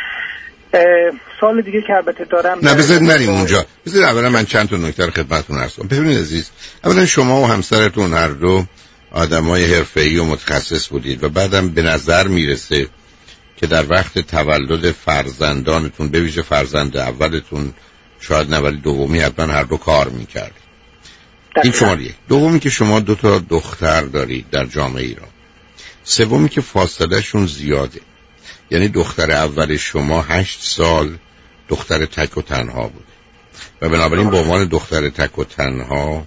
سال دیگه که البته دارم، نه بذارید نریم اونجا. بذارید اولا من چند تا نکته خدمتتون عرض کنم. ببینید عزیز، اولا شما و همسرتون هر دو آدمای حرفه‌ای و متخصص بودید و بعدم به نظر میرسه که در وقت تولد فرزندانتون، به ویژه فرزند اولتون، شاید نه ولی دومی، حتما هر دو کار میکرد. این شماره یک. دومی که شما 2 تا دختر دارید در جامعه ایران. سومی که فاصله شون زیاده، یعنی دختر اول شما 8 سال دختر تک و تنها بود و بنابراین به عنوان دختر تک و تنها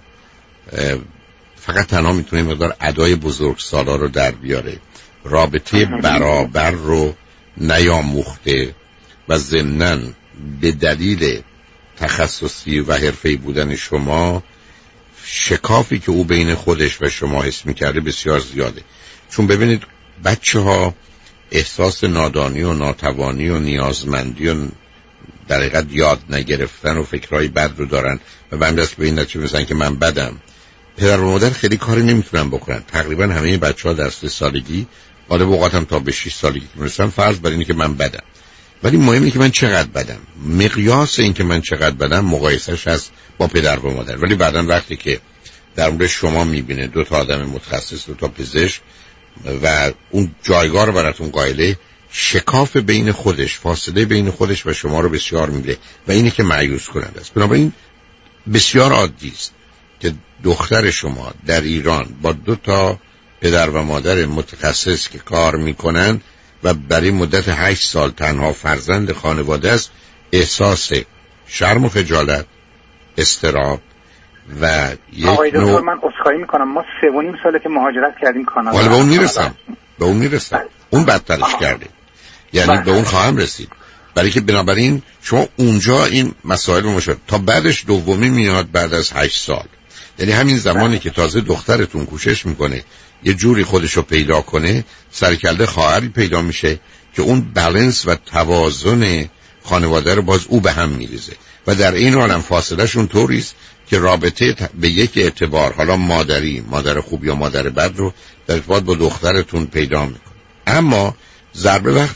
فقط تنها میتونه مقدار ادای بزرگسالا رو در بیاره، رابطه برابر رو نیاموخته و ضمناً به دلیل تخصصی و حرفه‌ای بودن شما شکافی که او بین خودش و شما حس میکرده بسیار زیاده. چون ببینید بچه‌ها احساس نادانی و ناتوانی و نیازمندی و در حقیقت یاد نگرفتن و فکرهای بد رو دارن و بندست به این نتیجه میرسن که من بدم. پدر و مادر خیلی کاری نمیتونن بکنن. تقریبا همه بچه‌ها در 3 سالگی، غالب اوقات هم تا به 6 سالگی میرسن، فرض بر اینه که من بدم. ولی مهم اینه که من چقدر بدم. مقیاس این که من چقدر بدم مقایسهش هست با پدر و مادر. ولی بعداً وقتی که در مورد شما میبینه 2 تا آدم متخصص، 2 تا پزشک و اون جایگاه رو براتون قائله، شکاف بین خودش، فاصله بین خودش و شما رو بسیار میبینه و اینه که مایوس کننده است. بنابراین بسیار عادی است که دختر شما در ایران با 2 تا پدر و مادر متخصص که کار میکنن و برای مدت 8 سال تنها فرزند خانواده است، احساس شرم و خجالت، اضطراب و یک نوع... من عذرخواهی میکنم، ما 3.5 ساله که مهاجرت کردیم کانادا. حالا به اون میرسم. اون بدترش کرده، یعنی به اون خواهم رسید. برای که بنابراین شما اونجا این مسائل رو مشاهده، تا بعدش دومی میاد بعد از 8 سال، یعنی همین زمانی که تازه دخترتون کوشش میکنه یه جوری خودشو پیدا کنه، سرکله خواهری پیدا میشه که اون بالانس و توازن خانواده رو باز او به هم میریزه و در این حال هم فاصله شون طوریست که رابطه به یک اعتبار، حالا مادری، مادر خوب یا مادر بد، رو در ارتباط با دخترتون پیدا میکنه. اما ضربه وقتی است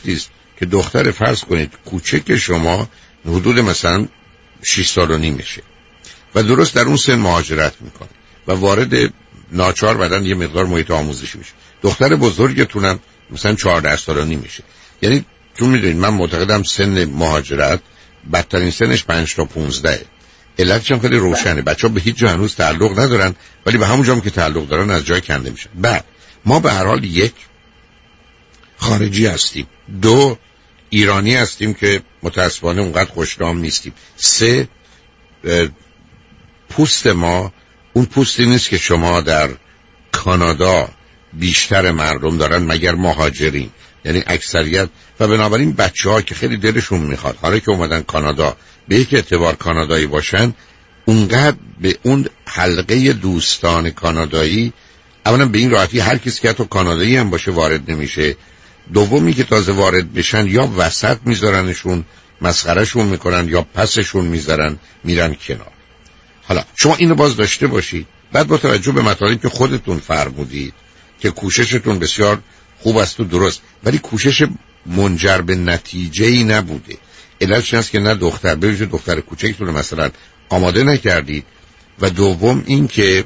که دختر فرض کنید کوچک شما حدود مثلا 6 سال و نیمشه و درست در اون سن مهاجرت میکنه و وارد ناچار بعدن یه مقدار محیط آموزشی میشه. دختر بزرگتونم مثلا 14 سال و نیمشه. یعنی چون میدونید من معتقدم سن مهاجرت بدترین سنش 5 تا 15. علتش هم خیلی روشنه. بچه‌ها به هیچ جا هنوز تعلق ندارن ولی به همون جا که تعلق دارن از جای کنده میشن. بعد ما به هر حال یک خارجی هستیم، 2 ایرانی هستیم که متاسفانه اونقدر خوشنام نیستیم، 3 پوست ما اون پوستی نیست که شما در کانادا بیشتر مردم دارن مگر مهاجرین، یعنی اکثریت. و بنابراین بچه‌ها که خیلی دلشون میخواد حالا که اومدن کانادا به یک اعتبار کانادایی باشن، اونقدر به اون حلقه دوستان کانادایی اولا به این راحتی هر کسی که تو کانادایی هم باشه وارد نمیشه. دومی که تازه وارد بشن یا وسط میذارنشون مسخرهشون میکنن یا پسشون میذارن میرن کنار. حالا شما اینو باز داشته باشید. بعد با توجه به مطالبی که خودتون فرمودید که کوششتون بسیار خوب است و درست، ولی کوشش منجر به نتیجه‌ای نبوده. علتش این است که نه دختر ببینید دختر کوچکتون مثلا آماده نکردید و دوم این که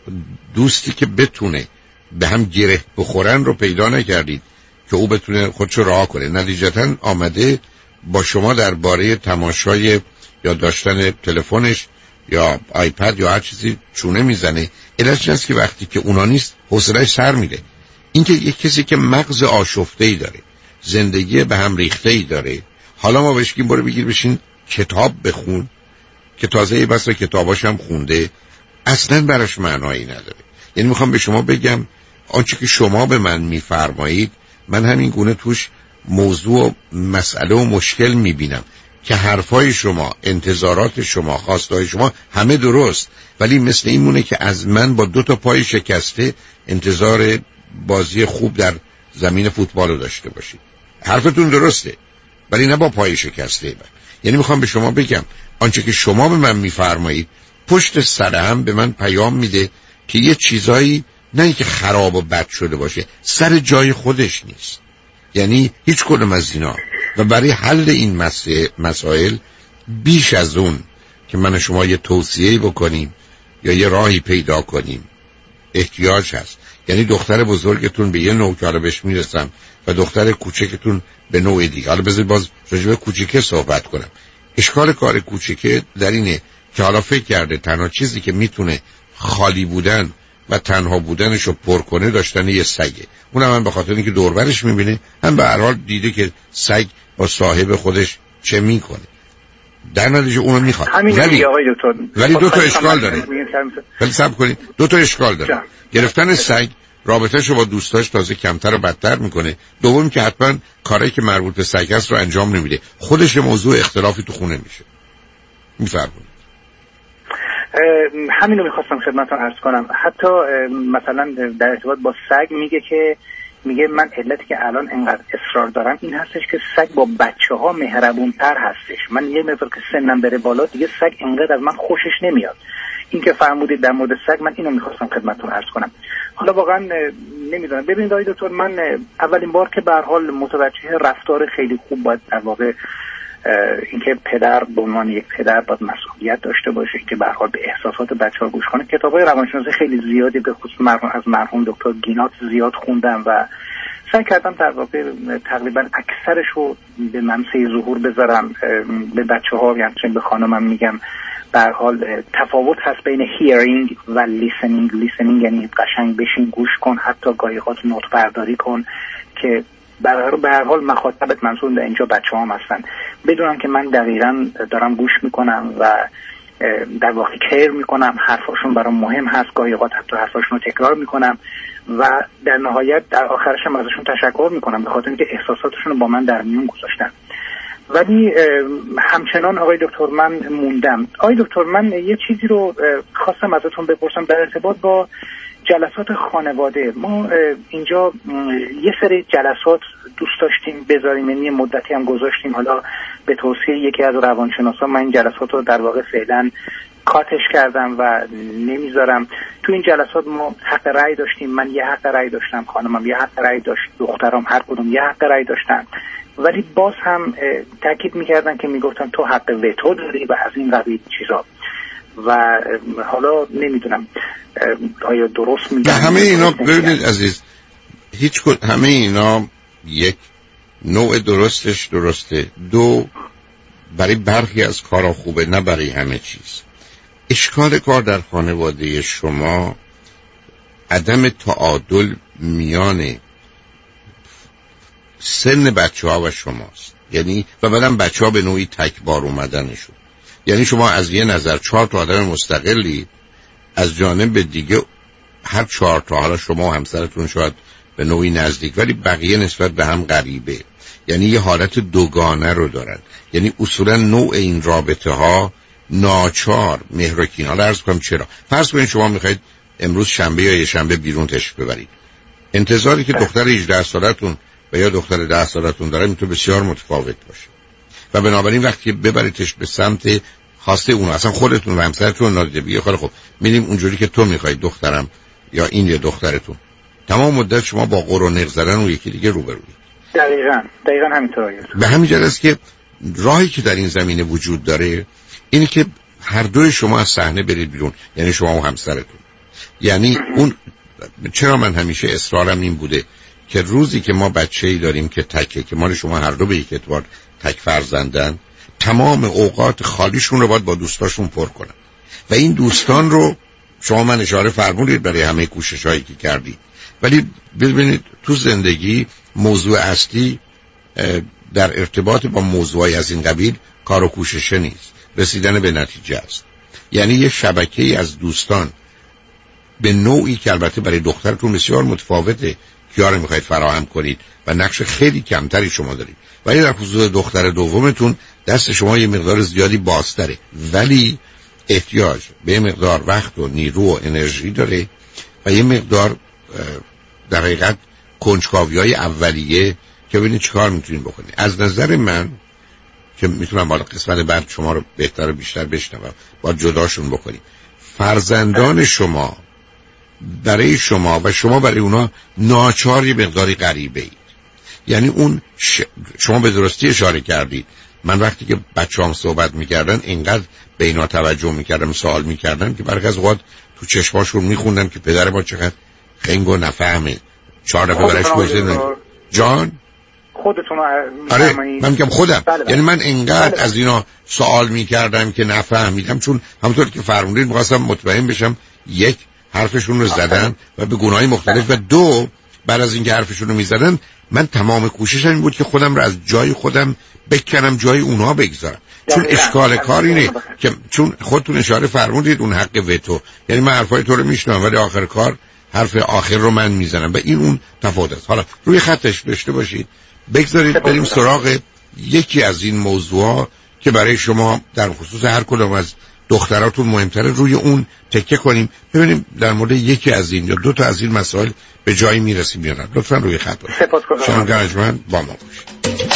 دوستی که بتونه به هم گره بخورن رو پیدا نکردید که او بتونه خودشو رها کنه. نتیجتاً آمده با شما درباره تماشای یا داشتن تلفنش یا آیپد یا هر چیزی چونه میزنه. علتش این است که وقتی که اونا نیست حوصله‌اش سر میره. اینکه یک کسی که مغز آشفته‌ای داره، زندگی به هم ریخته‌ای داره، حالا ما بهش میگیم برو بگیر بشین کتاب بخون که تازه یه بسا کتاباش هم خونده، اصلا براش معنایی نداره. یعنی میخوام به شما بگم آنچه که شما به من میفرمایید من همین گونه توش موضوع و مسئله و مشکل میبینم که حرفای شما، انتظارات شما، خواستهای شما همه درست، ولی مثل این مونه که از من با 2 تا پای شکسته انتظار بازی خوب در زمین فوتبال رو داشته باشید. حرفتون درسته ولی نه با پای شکسته. یعنی میخوام به شما بگم آنچه که شما به من میفرمایید پشت سر هم به من پیام میده که یه چیزایی نه اینکه خراب و بد شده باشه، سر جای خودش نیست. یعنی هیچ کدوم از اینا. و برای حل این مسائل بیش از اون که من شما یه توصیه‌ای بکنیم یا یه راهی پیدا کنیم احتیاج هست. یعنی دختر بزرگتون به یه نوع که حالا بهش میرسم و دختر کوچکتون به نوع دیگه. حالا بذارید باز راجع به کوچیکه صحبت کنم. اشکال کار کوچیکه در اینه که حالا فکر کرده تنها چیزی که میتونه خالی بودن و تنها بودنش رو پر کنه داشتن یه سگه. اونم هم به خاطر اینکه دور برش میبینه هم به هر حال دیده که سگ با صاحب خودش چه میکنه، در نتیجه اونو میخواد. ولی 2 تا اشکال داره. ولی صبر کنید، 2 تا اشکال داره. گرفتن سگ رابطه‌ش رو با دوستاش تازه کمتر و بدتر میکنه. دوم که حتما کاری که مربوط به سگ است رو انجام نمیده. خودش موضوع اختلافی تو خونه میشه. میفرمایید. همین رو میخواستم خدمتتون عرض کنم. حتی مثلا در ارتباط با سگ میگه من علتی که الان انقدر اصرار دارم این هستش که سگ با بچه‌ها مهربون‌تر هستش. من یه مقدار که سنم بره بالا دیگه سگ انقدر از من خوشش نمیاد. این که فرمودید در مورد سگ من اینو میخواستم خدمتتون عرض کنم. حالا واقعا نمیدونم. ببینید آقای دکتر، من اولین بار که به هر حال متوجه رفتار خیلی خوب باید در واقع اینکه پدر به عنوان یک پدر باید مسئولیت داشته باشه که به هر حال به احساسات بچه‌ها گوش کنه. کتاب‌های روانشناسی خیلی زیادی به خصوص از مرحوم دکتر گینات زیاد خوندم و سعی کردم در واقع تقریبا اکثرش رو به منصه ظهور بذارم به بچه‌ها. یعنی به خانمم میگم به هر حال تفاوت هست بین hearing و listening یعنی قشنگ بشین گوش کن، حتی گاهی اوقات نوت برداری کن که به هر حال مخاطبت منظور در اینجا بچه‌هام هستن، بدونن که من دقیقاً دارم گوش میکنم و در واقع کیر میکنم، حرفاشون برام مهم هست، گاهی اوقات حتی حرفاشون رو تکرار میکنم و در نهایت در آخرش هم ازشون تشکر میکنم به خاطر اینکه احساساتشون رو با من در میون گذاشتن. ولی همچنان آقای دکتر من موندم. آقای دکتر من یه چیزی رو خواستم ازتون بپرسم در ارتباط با جلسات خانواده. ما اینجا یه سری جلسات دوست داشتیم بذاریم، یعنی مدتی هم گذاشتیم، حالا به توصیه یکی از روانشناسان من این جلسات رو در واقع فعلا کاتش کردم و نمیذارم. تو این جلسات ما حق رأی داشتیم، من یه حق رأی داشتم، خانمم یه حق رأی داشت، دخترام هر کدوم یه حق رأی داشتن. ولی باز هم تاکید میکردن که میگفتن تو حق وتو داری و از این قبیل چیزا. و حالا نمیدونم آیا درست میگم. همه اینا ببینید عزیز، همه اینا یک نوع درستش درسته، دو برای برخی از کارا خوبه، نه برای همه چیز. اشکال کار در خانواده شما عدم تعادل میان سن بچه ها و شماست، یعنی و بعدم بچه ها به نوعی تکبار اومدنشون. یعنی شما از یه نظر 4 تا آدم مستقلی، از جانب دیگه هر 4 تا، حالا شما و همسرتون شاید به نوعی نزدیک ولی بقیه نسبت به هم غریبه، یعنی یه حالت دوگانه رو دارن. یعنی اصولا نوع این رابطه ها ناچار مهر و کینه. حالا عرض کنم چرا. فرض کنید شما میخواید امروز شنبه یا یه شنبه بیرون تشریف ببرید، انتظاری که دختر 18 سالتون و یا دختر 10 سالتون داره میتونه بسیار متفاوت باشه و بنابراین وقتی ببریدش به سمت خواسته اون، اصلا خودتون و همسرتون نادیده بگیرید خیلی خوب میریم اونجوری که تو میخوای دخترم یا این یا دخترتون، تمام مدت شما با قر و نق زدن و یکی دیگه روبرویید. دقیقاً همینطوره. به همین جهت است که راهی که در این زمینه وجود داره اینه که هر دوی شما از صحنه برید بیرون، یعنی شما و همسرتون. یعنی اون چرا من همیشه اصرارم این بوده که روزی که ما بچه‌ای داریم که تکه، که مال شما هر دو به یک اعتبار تک فرزندن، تمام اوقات خالیشون رو باید با دوستاشون پر کنن و این دوستان رو شما من اشاره فرمودید برای همه کوشش‌هایی که کردید، ولی ببینید تو زندگی موضوع اصلی در ارتباط با موضوعی از این قبیل کار و کوشش نیست، رسیدن به نتیجه است. یعنی یه شبکه‌ای از دوستان به نوعی که البته برای دخترتون بسیار متفاوته کیا رو میخواید فراهم کنید و نقش خیلی کمتری شما دارید، ولی در خصوص دختر دومتون دست شما یه مقدار زیادی بازتره ولی احتیاج به یه مقدار وقت و نیرو و انرژی داره و یه مقدار در حقیقت کنجکاوی‌های اولیه که ببینید چیکار میتونید بکنید. از نظر من که میتونم بالا قسمت بعد شما رو بهتر و بیشتر بشنوم، باید جداشون بکنید. فرزندان شما برای شما و شما برای اونا ناچار یه مقداری غریبه اید. یعنی اون شما به درستی اشاره کردید، من وقتی که بچه‌ام صحبت میکردن اینقدر به اینا توجه میکردم، سوال میکردم که برخی از اوقات تو چشماشون میخوندم که پدر ما چقدر خنگ و نفهمه. 4 دفعه برایش گفتم جان خودتون آره من میگم خودم بله. یعنی من اینقدر از اینا سوال میکردم که نفهمیدم، چون همونطور که فرمودید می‌خواستم مطمئن بشم یک حرفشون رو زدن و به گونه‌های مختلف و دو بعد از اینکه حرفشون رو میزدن من تمام کوششم این بود که خودم رو از جای خودم بکنم جای اونها بگذارم. چون اشکال کار اینه که چون خودتون اشاره فرمودید اون حق وتو، یعنی من حرفای تو رو میشنوم ولی آخر کار حرف آخر رو من میزنم و این اون تفاوت است. حالا روی خطش داشته باشید، بگذارید بریم سراغ یکی از این موضوعا که برای شما در خصوص هر کدوم از دختراتون مهمتره، روی اون تکیه کنیم ببینیم در مورد یکی از این یا 2 تا از این مسائل به جایی میرسیم یا نه. لطفاً روی خط باشید. شما گنجمن با ما باشید.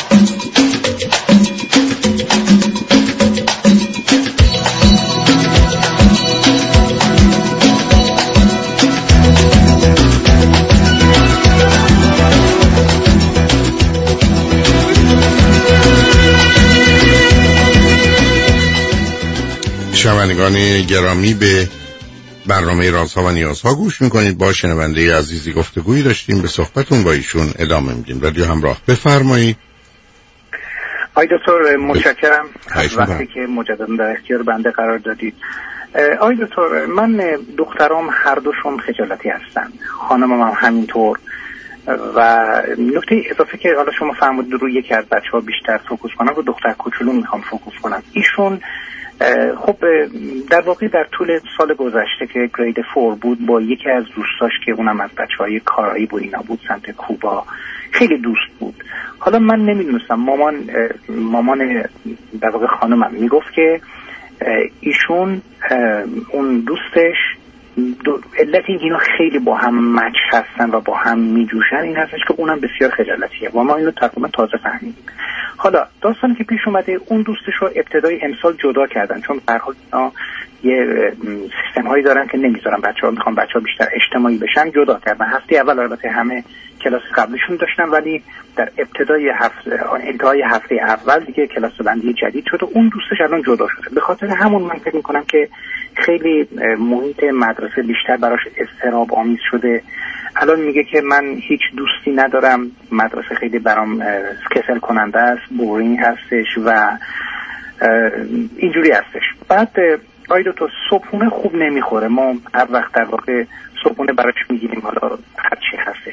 شنوندگان گرامی به برنامه رازها و نیازها گوش میکنید. با شنونده عزیزی گفتگویی داشتیم، به صحبتون با ایشون ادامه میدیم. رادیو همراه بفرمایید. آقای دکتر متشکرم از وقتی که مجددا در اختیار بنده قرار دادید. آقای دکتر من دخترام هر دوشون خجالتی هستن، خانمم هم همینطور و نکته اضافه که حالا شما فرمودید روی یکی از بچه‌ها بیشتر فوکوس کنم، رو دختر کوچولو میخوام فوکوس کنم. ایشون خب در واقع در طول سال گذشته که گرید 4 بود با یکی از دوستاش که اونم از بچه‌های کارایی بود اینا بود سمت کوبا خیلی دوست بود. حالا من نمیدونستم مامان در واقع خانمم میگفت که ایشون اون دوستش علت این اینا خیلی با هم مچ هستن و با هم میجوشن این هستش که اونم بسیار خجالتیه و ما اینو تقریبا تازه فهمیدیم. حالا داستانی که پیش اومده، اون دوستش رو ابتدای امسال جدا کردن، چون به هر حال یه سیستم هایی دارن که نمیذارن بچه‌ها میخوان بچه‌ها بیشتر اجتماعی بشن، جدا کردن. هفته اول البته همه کلاس قبلشون داشتن، ولی در انتهای هفته اول دیگه کلاس بندی جدید شد و اون دوستش الان جدا شده. به خاطر همون من فکر می‌کنم که خیلی محیط مدرسه بیشتر براش اضطراب آمیز شده. الان میگه که من هیچ دوستی ندارم، مدرسه خیلی برام کسل کننده است، بورینگ هستش و اینجوری هستش. بعد آیدو تو صبحونه خوب نمیخوره، ما هر وقت در واقع صبحونه براش میگیریم، حالا هر چی هستش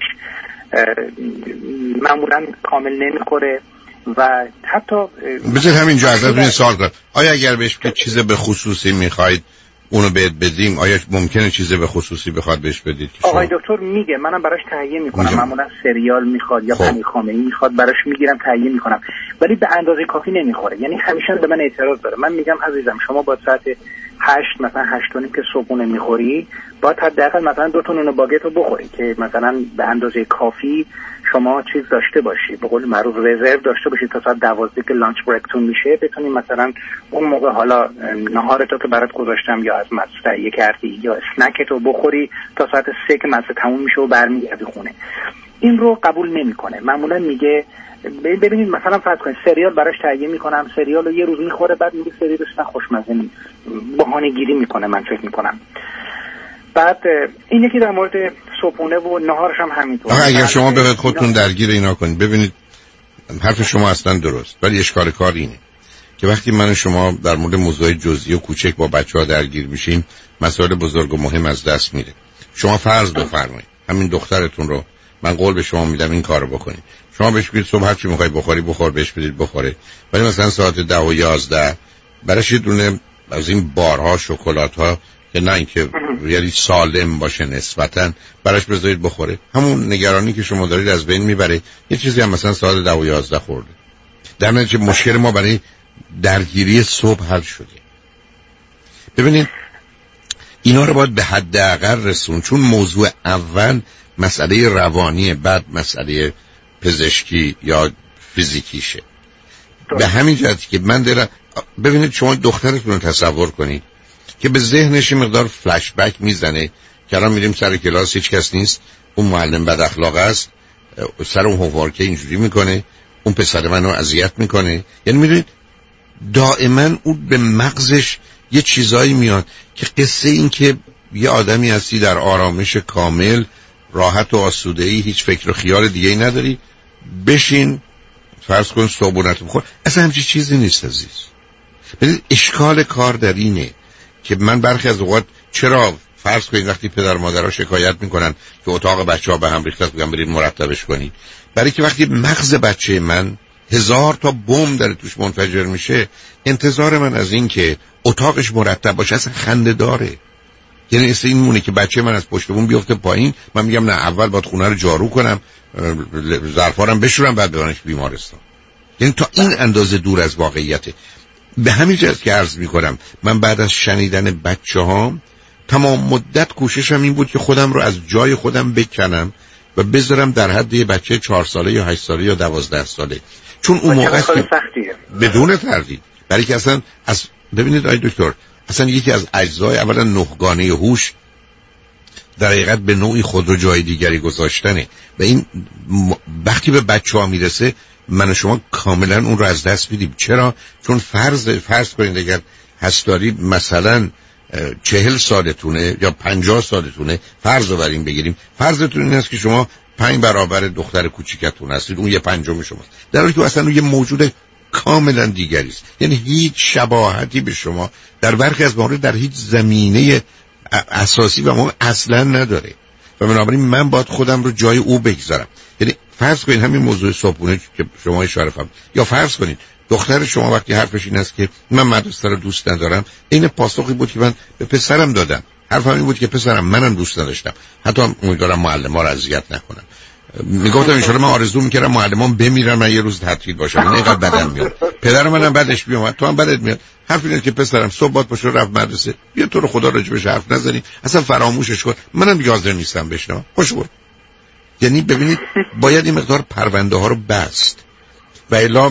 معمولا کامل نمیخوره و حتی بذار همینجا ازتون سوال کنم، آیا اگر بهش چیز به خصوصی میخواید اونو بهت بدیم، آیا ممکنه چیز به خصوصی بخواد بهش بدید؟ آقای دکتر میگه، منم براش تهیه میکنم، معمولا سریال میخواد یا پنیر خامه‌ای میخواد، براش میگیرم تهیه میکنم، ولی به اندازه کافی نمیخوره. یعنی همیشه به من اعتراض داره. من میگم عزیزم شما با ساعت 8 مثلا 8:30 که صبحونه میخوری، باید حداقل مثلا 2 تا نون باگت رو بخوری که مثلا به اندازه کافی شما چیز داشته باشی، به قول معروف رزرو داشته باشی تا ساعت 12 که لانچ بریکتون میشه، بتونی مثلا اون موقع حالا ناهارتو که برات گذاشتم یا از مدرسه تهیه کردی یا اسنکتو بخوری تا ساعت 3 که مدرسه تموم میشه و برمیگردی خونه. این رو قبول نمیکنه. معمولا میگه ببینید مثلا فرض کنید سریال براش تهیه میکنم، سریال رو یه روز میخوره، بعد میگه سریال اصلا خوشمزه نیست، بهانه‌گیری میکنه. من فکر میکنم بعد این یکی در مورد صبحونه و نهارش هم همینطور. اگر شما بخواید خودتون درگیر اینا کنید، ببینید حرف شما اصلا درست، ولی اشکال کار اینه که وقتی من و شما در مورد موضوع جزئی و کوچک با بچه‌ها درگیر میشیم، مسائل بزرگ و مهم از دست میره. شما فرض بفرمایید همین دخترتون رو من قول به شما میدم این کارو بکنید، شما بهش بگید صبح هر چی میخوای بخوری بخور، بهش بدید بخوره، ولی مثلا ساعت 10 و 11 براش یه دونه از این بارها شکلات‌ها که نه اینکه یعنی سالم باشه نسبتاً براش بذارید بخوره، همون نگرانی که شما دارید از بین میبره. یه چیزی هم مثلا ساعت 10 و 11 خورده، در نتیجه مشکل ما برای درگیری صبح حل شده. ببینید اینا رو باید به حداقل رسون، چون موضوع اول مسئله روانیه، بعد مسئله پزشکی یا فیزیکیشه. به همین جهتی که من دارم، ببینید شما دخترتون رو تصور کنید که به ذهنش مقدار فلش بک میزنه که الان میریم سر کلاس هیچ کس نیست، اون معلم بد اخلاق است، سر اون هومورک اینجوری میکنه، اون پسر منو اذیت میکنه. یعنی میدونید دائما اون به مغزش یه چیزایی میاد که قصه این که یه آدمی هستی در آرامش کامل، راحت و آسوده‌ای، هیچ فکر و خیال دیگه‌ای نداری، بشین فرض کن صبحونت بخور، اصلا همچین چیزی نیست عزیز. ببینید اشکال کار در اینه که من برخی از اوقات چرا فرض کنید وقتی پدر مادرها شکایت میکنن که اتاق بچه‌ها به هم ریخته است، میگم برید مرتبش کنید، برای که وقتی مغز بچه من 1000 تا بمب در توش منفجر میشه، انتظار من از این که اتاقش مرتب باشه اصلا خنده داره. یعنی اصلا این مونه که بچه من از پشت بوم بیفته پایین، من میگم نه اول باید خونه رو جارو کنم، ظرفارم بشورم، بعد ببرمش بیمارستان. یعنی تا این اندازه دور از واقعیته. به همین جهت که عرض میکنم من بعد از شنیدن بچه‌هام تمام مدت کوششم این بود که خودم رو از جای خودم بکنم و بذارم در حد یه بچه 4 ساله یا 8 ساله یا 12 ساله، چون اون موقع بدون تردید، برای که اصلا ببینید آقای دکتر، اصلا یکی از اجزای اولا نهگانه هوش در حقیقت به نوعی خود رو جای دیگری گذاشتنه و این وقتی به بچه‌ها میرسه من و شما کاملا اون رو از دست میدیم. چرا؟ چون فرض کنید اگر هستاری مثلا 40 سالتونه یا 50 سالتونه، فرض رو بریم بگیریم، فرضتون این است که شما 5 برابر دختر کوچیکتون هستید، اون 1/5 شماست، در حالی که اصلا اون یه موجود کاملا دیگری است. یعنی هیچ شباهتی به شما در برخی از موارد در هیچ زمینه اساسی و مهم اصلا نداره و بنابراین من باید خودم رو جای او بگذارم. یعنی فرض کنید همین موضوع صبحونه که شما اشاره فرمودید، یا فرض کنید دختر شما وقتی حرفش این است که من مدرسه رو دوست ندارم، این پاسخی بود که من به پسرم دادم. حرفم این بود که پسرم منم دوست نداشتم، حتی امیدوارم معلم‌ها رو اذیت نکنم. میگفتم ان شاءالله من آرزو میکردم معلمان بمیرن من یه روز تعطیل باشم. این اینقدر بدم میاد. پدر منم بعدش میومد تو هم بدت میاد. حرف اینه که پسرم صبح باید باشه رفت مدرسه، بیا تو رو خدا راجبش حرف نزنی، اصلا فراموشش کن، منم حاضر نیستم بشنوم. خوش بود. یعنی ببینید باید این مقدار پرونده ها رو بست و الا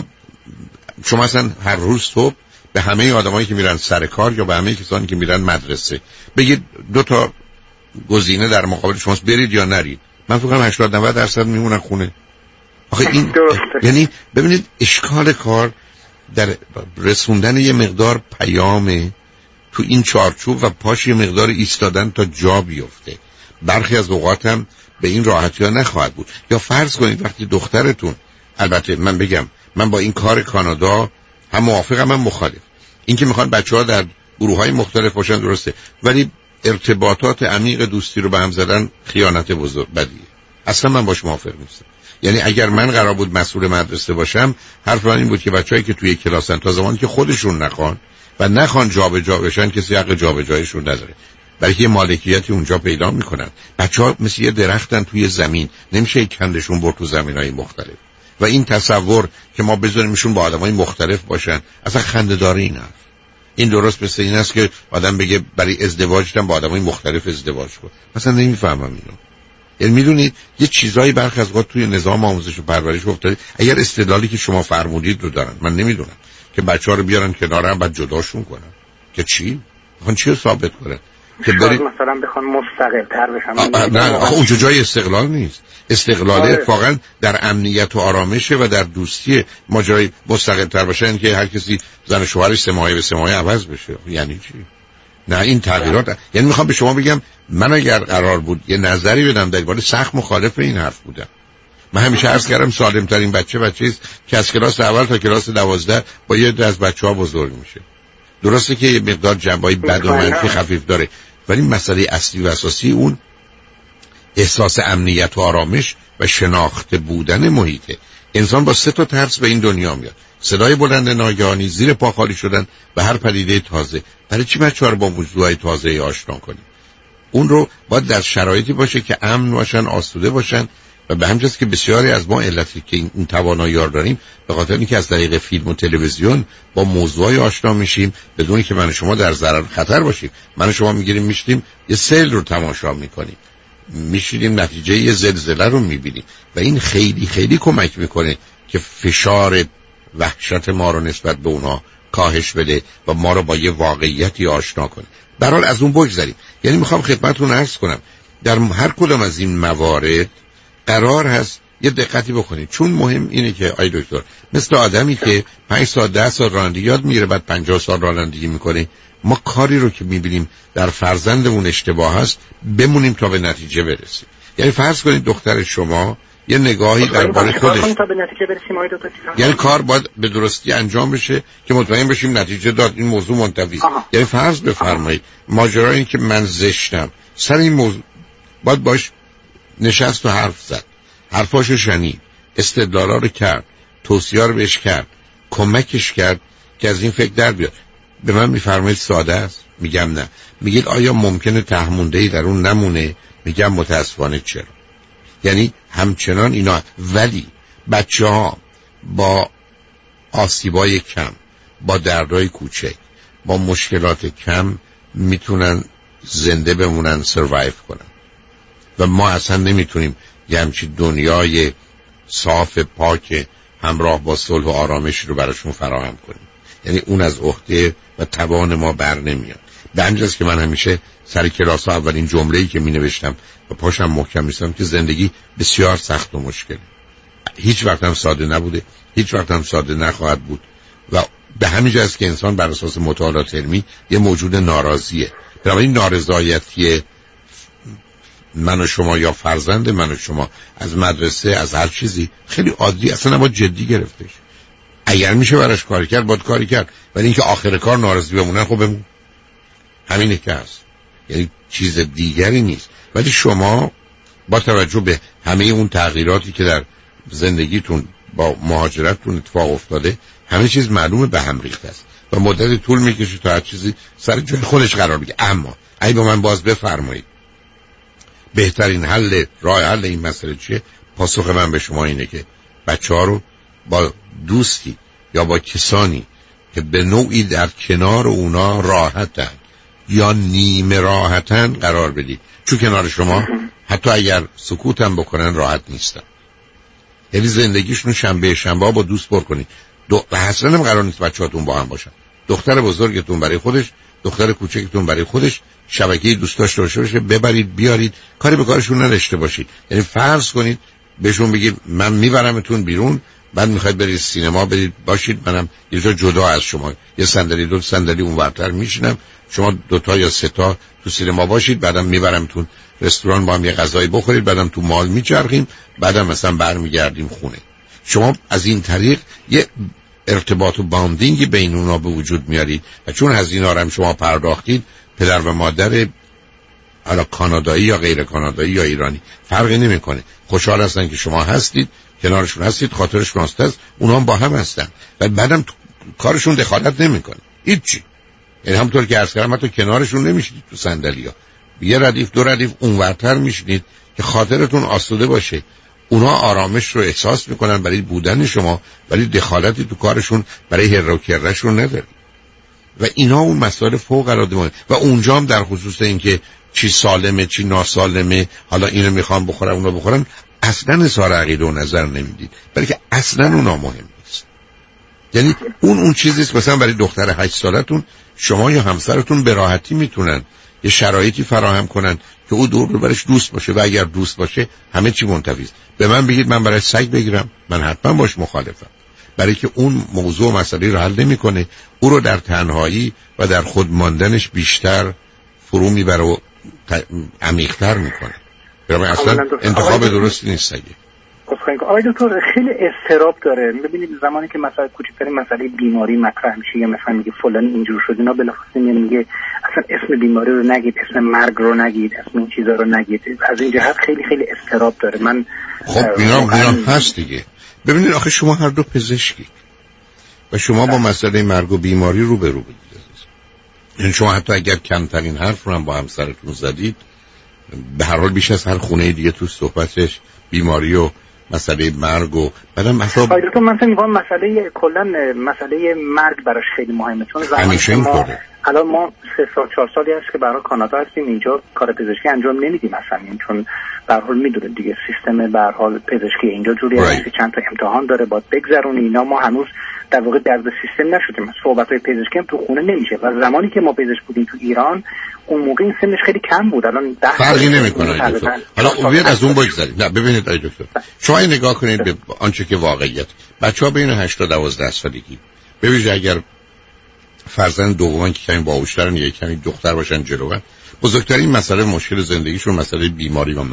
شما اصلا هر روز صبح به همه آدمایی که میرن سر کار یا به همه کسانی که میرن مدرسه بگید 2 تا گزینه در مقابل شماست، برید یا نرید. من فکر کنم 80-90% میمونن خونه. آخه این یعنی ببینید اشکال کار در رسوندن یه مقدار پیامه تو این چارچوب و پاش یه مقدار ایستادن تا جا بیفته. برخی از اوقات هم به این راحتی ها نخواهد بود. یا فرض کنید وقتی دخترتون، البته من بگم من با این کار کانادا هم موافقم هم مخالف، این که میخوان بچه‌ها در گروه‌های مختلف باشن درسته، ولی ارتباطات عمیق دوستی رو به هم زدن خیانت بزرگ بدیه. اصلا من باش موافق نیستم. یعنی اگر من قرار بود مسئول مدرسه باشم، حرف من این بود که بچه‌هایی که توی کلاسن تا زمانی که خودشون نخوان جابجا بشن، کسی حق جابجاییشون نداره. برای یه مالکیتی اونجا پیدا میکنن. بچه‌ها مثل یه درختن توی زمین، نمیشه کندشون برد تو زمین‌های مختلف. و این تصور که ما بذاریمشون با آدمای مختلف باشن اصلا خنده‌داره. این حرف این درست مثل این است که آدم بگه برای ازدواج با آدمای مختلف ازدواج کن. مثلا نمیفهمم اینو. یعنی میدونید یه چیزایی برخی از وقت توی نظام آموزش و پرورش افتاده. اگر استدلالی که شما فرمودید رو دارن، من نمیدونم که بچه‌ها رو بیارن کنار هم بعد جداشون کنن که چی؟ میخوان چی رو ثابت کنن؟ که برید مثلا بخوان مستقل تر بشن. نه اونجا جای استقلال نیست. استقلال اتفاقا در امنیت و آرامشه و در دوستی. ماجرای مستقل تر باشن که هر کسی زن شوهرش 3 ماهه به 3 ماهه عوض بشه. یعنی چی؟ نه این تغییرات. یعنی میخوام به شما بگم من اگر قرار بود یه نظری بدم در باره سخت مخالف این حرف بودم. من همیشه عرض کردم سالم ترین بچه است که از کلاس اول تا کلاس 12 با یه از بچه‌ها بزرگ میشه. درسته که یه مقدار جنبه‌های بد و منفی خفیف داره، ولی مسئله اصلی و اساسی اون احساس امنیت و آرامش و شناخته بودن محیطه. انسان با 3 تا ترس به این دنیا میاد: صدای بلند ناگهانی، زیر پا خالی شدن و هر پدیده تازه. برای چی بچه‌ها رو با موضوعات تازه آشنا کنیم؟ اون رو باید در شرایطی باشه که امن باشن، آسوده باشن. و به همین جاست که بسیاری از ما علتی که این توانایی رو داریم به خاطر اینکه از طریق فیلم و تلویزیون با موضوعی آشنا میشیم بدون که من و شما در ضرر خطر باشیم. من و شما میگیریم میشتیم یه سیل رو تماشا میکنیم، میشینیم نتیجه یه زلزله رو میبینیم و این خیلی خیلی کمک میکنه که فشار وحشت ما رو نسبت به اونا کاهش بده و ما رو با یه واقعیتی آشنا کنه. به هر حال از اون بگذریم. یعنی میخوام خدمتتون عرض کنم در هر کدام از این موارد قرار هست یه دقتی بکنید، چون مهم اینه که آی دکتر مثل آدمی که 5 سال 10 سال رانندگی یاد میگیره بعد 50 سال رانندگی میکنه، ما کاری رو که میبینیم در فرزندمون اشتباه هست بمونیم تا به نتیجه برسیم. یعنی فرض کنید دختر شما یه نگاهی درباره خودش تا به نتیجه برسیم آی دکتر، یعنی کار باید به درستی انجام بشه که مطمئن بشیم نتیجه داد، این موضوع منتفی. یعنی فرض بفرمایید ماجرای این که من زشتم، سر این موضوع باید باش نشست و حرف زد، حرفاشو شنید، استدلالا رو کرد، توصیه رو بهش کرد، کمکش کرد که از این فکر در بیاد. به من میفرمایید ساده است؟ میگم نه. میگید آیا ممکنه تهمونده‌ای در اون نمونه؟ میگم متاسفانه چرا. یعنی همچنان اینا، ولی بچه‌ها با آسیبای کم، با دردای کوچک، با مشکلات کم میتونن زنده بمونن، سروایو کنن و ما اصلا نمیتونیم یه همچین دنیای صاف پاک همراه با صلح و آرامش رو براشون فراهم کنیم. یعنی اون از عهده و توان ما بر نمیاد. به همینجاست که من همیشه سر کلاس ها اولین جمله‌ای که می نوشتم و پاشم محکم نیستم که زندگی بسیار سخت و مشکله، هیچ وقت هم ساده نبوده، هیچ وقت هم ساده نخواهد بود و به همینجاست که انسان بر اساس مطالعات علمی یه موجود ناراضیه. بنابراین نارضایتی من و شما یا فرزند من و شما از مدرسه، از هر چیزی خیلی عادی، اصلا نباید جدی گرفتش. اگر میشه براش کاری کرد باید کاری کرد، ولی اینکه آخر کار ناراضی بمونن خب بمون، همینه که هست. یعنی چیز دیگری نیست. ولی شما با توجه به همه اون تغییراتی که در زندگیتون با مهاجرتتون اتفاق افتاده، همه چیز معلومه به هم ریخته است و مدت طول میکشه تا هر چیزی سر جای خودش قرار بگیره. اما اگه به من باز بفرمایید بهترین حل، راه حل این مسئله چیه؟ پاسخ من به شما اینه که بچه‌ها رو با دوستی یا با کسانی که به نوعی در کنار اونا راحتن یا نیمه راحتن قرار بدید، چون کنار شما حتی اگر سکوتم بکنن راحت نیستن. یعنی زندگیشون شنبه با دوست پر کنید. اصلا هم قرار نیست بچه‌هاتون با هم باشن. دختر بزرگتون برای خودش، دختر کوچکتون برای خودش شبکه دوستاش داشته باشه، ببرید بیارید، کاری به کارشون نداشته باشید. یعنی فرض کنید بهشون بگید من میبرمتون بیرون، بعد میخواید برید سینما برید باشید، منم یه جا جدا از شما یه صندلی دو صندلی اونورتر میشینم، شما 2 تا یا 3 تا تو سینما باشید، بعدم میبرمتون رستوران با هم یه غذایی بخورید، بعدم تو مال میچرخیم، بعدم مثلا برمیگردیم خونه. شما از این طریق یه ارتباط و باندینگ بین اونا به وجود میارید و چون هزینه‌ها رو هم شما پرداختید، پدر و مادر حالا کانادایی یا غیر کانادایی یا ایرانی فرقی نمیکنه، خوشحال هستن که شما هستید، کنارشون هستید، خاطرشون هست، اونا هم با هم هستن و بعدم کارشون دخالت نمیکنه هیچی. یعنی همونطور که عرض کردم حتی کنارشون نمیشید تو صندلی‌ها، یه ردیف 2 ردیف اونورتر میشینید که خاطرتون آسوده باشه. اونا آرامش رو احساس میکنن برای بودن شما، ولی دخالتی تو کارشون برای هر و کرشون نداری. و اینا اون مسائل فوق العاده مهمه. و اونجا هم در خصوص اینکه چی سالمه چی ناسالمه، حالا اینو میخوام بخورم اونو بخورم، اصلا اظهار عقیده و نظر نمیدید، بلکه اصلا اونا مهم نیست. یعنی اون چیزیست مثلا برای دختر 8 سالتون شما یا همسرتون به راحتی میتونن یه شرایطی فراهم کنن که او دور برش دوست باشه و اگر دوست باشه همه چی منتفی است. به من بگید من برای سگ بگیرم، من حتما باش مخالفم، برای که اون موضوع مسئله رو حل نمیکنه، او رو در تنهایی و در خود ماندنش بیشتر فرو میبره و عمیق‌تر میکنه. برای اصلا انتخاب درستی نیست سگه. آقای دکتر خیلی اضطراب داره. ببینید زمانی که مثلا کوچکترین مسئله بیماری مطرح میشه یا مثلا میگه فلان اینجور شد، اینا بلافاصله میگه اصلا اسم بیماری رو نگید، اسم مرگ رو نگید، اسم این چیزا رو نگید. از این جهت خیلی خیلی اضطراب داره. من خب اینا هست دیگه. ببینید آخه شما هر دو پزشکی و شما با مسئله مرگ و بیماری روبرو بودید. یعنی شما حتی اگر کمترین حرف رو هم با همسرتون زدید، به هر حال بیش از هر خونه دیگه تو صحبتش بیماری و مسئله مرگ و بعدم مثلا تو مثلا میگم مسئله کلا مسئله مرگ براش خیلی مهمه، چون همیشه اینطوره. الان ما 3-4 سالی هست که برای کانادا هستیم، اینجا کار پزشکی انجام نمیدیم مثلا، چون به هر حال میدونه دیگه سیستم به هر حال پزشکی اینجا جوری هست که چند تا امتحان داره باید بگذرونی اینا. ما هنوز در واقع درد سیستم نشدیم، صحبت‌های پزشکی هم تو خونه نمیشه و زمانی که ما پزشک بودیم تو ایران اون موقع این سنش خیلی کم بود، الان 10 فرقی نمیکنه. حالا اوید از اون بگذارید. نه ببینید آقای دکتر، شما نگاه کنید به آنچه که واقعیت بچه‌ها بین 8 تا 12 سالگی، ببینید اگر فرزند دومن که کمی باهوش‌ترن یا کمی دختر باشن جلوان، بزرگترین مسئله مشکل زندگیشون مسئله بیماری و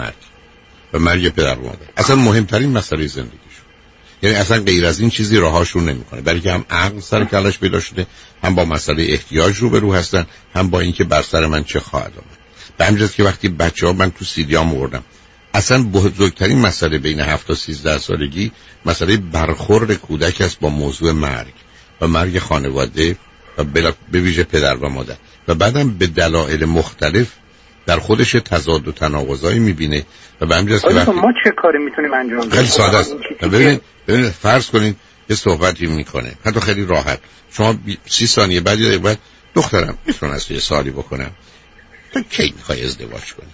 مرگ پدر و مادر، اصلا مهمترین مسئله زندگیشون. یعنی اصلا غیر از این چیزی راهاشون نمیکنه، برای که هم عقل سر کلش پیدا شده، هم با مسئله احتیاج روبرو هستن، هم با اینکه بر سر من چه خواهد آمد. به همین جاست که وقتی بچه‌ها من تو سیدیام آوردم، اصلا بزرگترین مسئله بین 7 تا 13 سالگی مسئله برخورد کودک است با موضوع مرگ و مرگ خانواده و به ویژه پدر و مادر، و بعدم به دلایل مختلف در خودش تضاد و تناقضایی میبینه. و به همین جاست که وقتی ما چه کاری میتونیم انجام بدیم؟ خیلی ساده است. ببینید فرض کنید یه صحبتی میکنه، حتی خیلی راحت، شما 30 ثانیه بعد یا بعد دخترم میتونم از یه سوالی بکنم، تو کی میخوای ازدواج کنی؟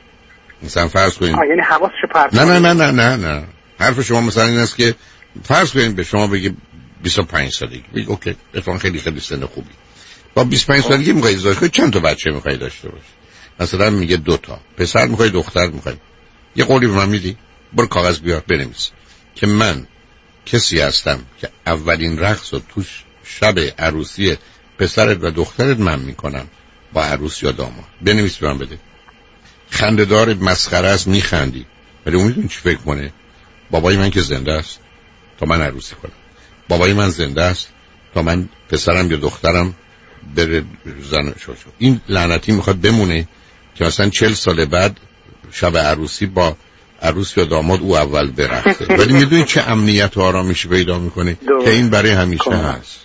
مثلا فرض کنید یعنی حواسش پرت نه حرف شما مثلا این است که فرض کنید به شما بگه 25 سالگی، بگید اوکی اتفاقا خیلی سن خوبی، با 25 سالگی میخوای ازدواج کنی، چند تا بچه میخوای داشته باشی؟ مثلا میگه 2 تا، پسر میخوای دختر میخوای؟ یه قولی به من میدی؟ برو کاغذ بیار بنویس که من کسی هستم که اولین رقص رو توش شب عروسی پسرت و دخترت من میکنم با عروس یا داماد. بنویس به من بده. خنده‌دار مسخره است، میخندی، ولی اون میدونی چی فکر کنه؟ بابای من که زنده است تا من عروسی کنم، بابای من زنده است تا من پسرم یا دخترم بره زن شو. این لعنتی میخواد بمونه که مثلا 40 سال بعد شب عروسی با عروس یا داماد او اول برقصه. ولی میدونی چه امنیت و آرامشی پیدا میکنه که این برای همیشه هست.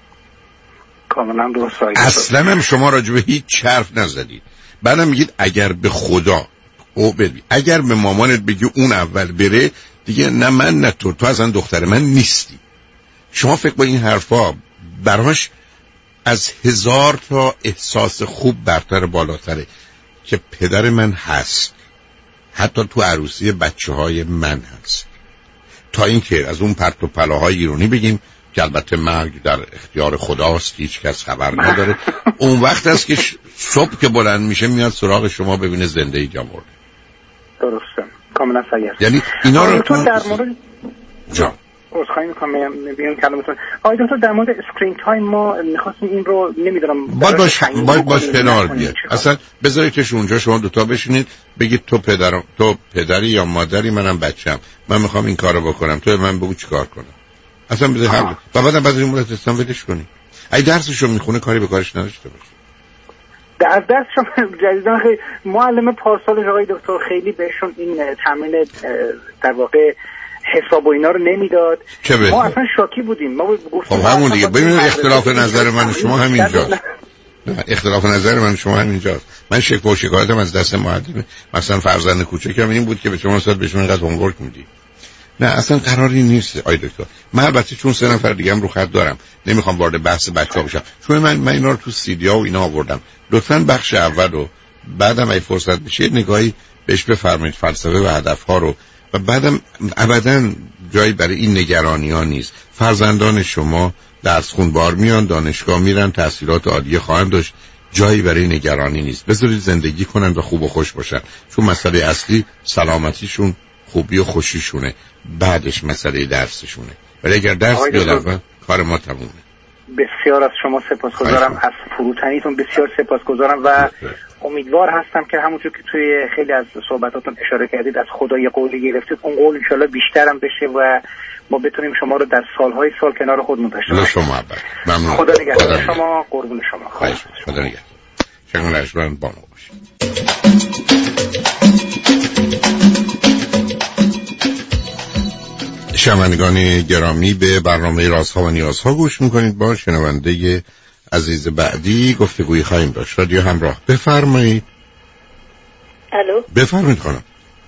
کاملا درست. اصلا هم شما راجع به هیچ حرف نزدید. بعدم میگید اگر به خدا او بدی. اگر به مامانت بگی اون اول بره دیگه، نه من نه تو اصلا دختر من نیستی. شما فکر با این حرفا براش از 1000 تا احساس خوب برتر بالاتره که پدر من هست، حتی تو عروسی بچه‌های من هست، تا اینکه از اون پرت و پلاهای ایرانی بگیم که البته مرگ در اختیار خداست، هیچ کس خبر نداره. اون وقت است که صبح که بلند میشه میاد سراغ شما ببینه زنده ای یا مرده. درسته، کاملا صحیح. یعنی اینا رو تو در مورد جا عذرخواهی میکنم میبینم کلمتون. آقای دکتر در مورد اسکرین تایم ما میخواستیم این رو نمیدونم باید باش کنار بیاد. اصلا بذاریدش اونجا، شما دوتا بشینید بگید تو پدری یا مادری، منم بچم، من میخوام این کارو بکنم، تو من بگو چی کار کنم. اصلا بذار هم و بعد این مورد استان ولش کنی. ای درسشو میخونه کاری به کارش نداشته باشه. در درس شما جدیدن خیلی معلم پارسال آقای دکتر خیلی بهشون این تمرین در واقع حساب و اینا رو نمیداد. ما اصلا شاکی بودیم. ما گفتیم خب همون دیگه. ببینید اختلاف نظر من و شما همینجاست. اختلاف نظر من و شما همینجاست. من شکوه و شکایتم از دست معلم مثلا فرزند کوچکم این بود که به شما ساعت بهشون اینقدر هومورک میدی. نه اصلا قراری نیست آی دکتر. من البته چون 3 نفر دیگه هم رو خط دارم نمیخوام وارد بحث بچه‌ها بشم، چون من اینا رو تو سیدیا و اینا آوردم. لطفاً بخش اول رو بعدم اگه فرصت بشه نگاهی بهش بفرمایید، فلسفه و هدف‌ها رو، و بعدم ابداً جایی برای این نگرانی‌ها نیست. فرزندان شما درس خونبار میان، دانشگاه میرن، تحصیلات عالیه خواهند داشت، جایی برای نگرانی نیست. بذارید زندگی کنن و خوب و خوش باشن، چون مسئله اصلی سلامتیشون، خوبی و خوشیشونه، بعدش مسئله درسشونه. ولی اگر درس بیاد اول کار ما تمومه. بسیار از شما سپاسگزارم، از فروتنیتون بسیار سپاسگزارم و امیدوار هستم که همونطور که توی خیلی از صحبتاتون اشاره کردید از خدا یه قولی گرفتید، اون قول انشالله بیشترم بشه و ما بتونیم شما رو در سالهای سال کنار خودمون داشته باشیم. شما ممنون. خدا نگهدار شما، قربون شما. خدا نگهدار. شما لشبران با ما باشید. شنوندگان گرامی، به برنامه رازها و نیازها گوش میکنید. با شنونده عزیز بعدی گفتگویی خواهیم داشت. رادیو همراه، بفرمایید. الو، بفرمایید خانم،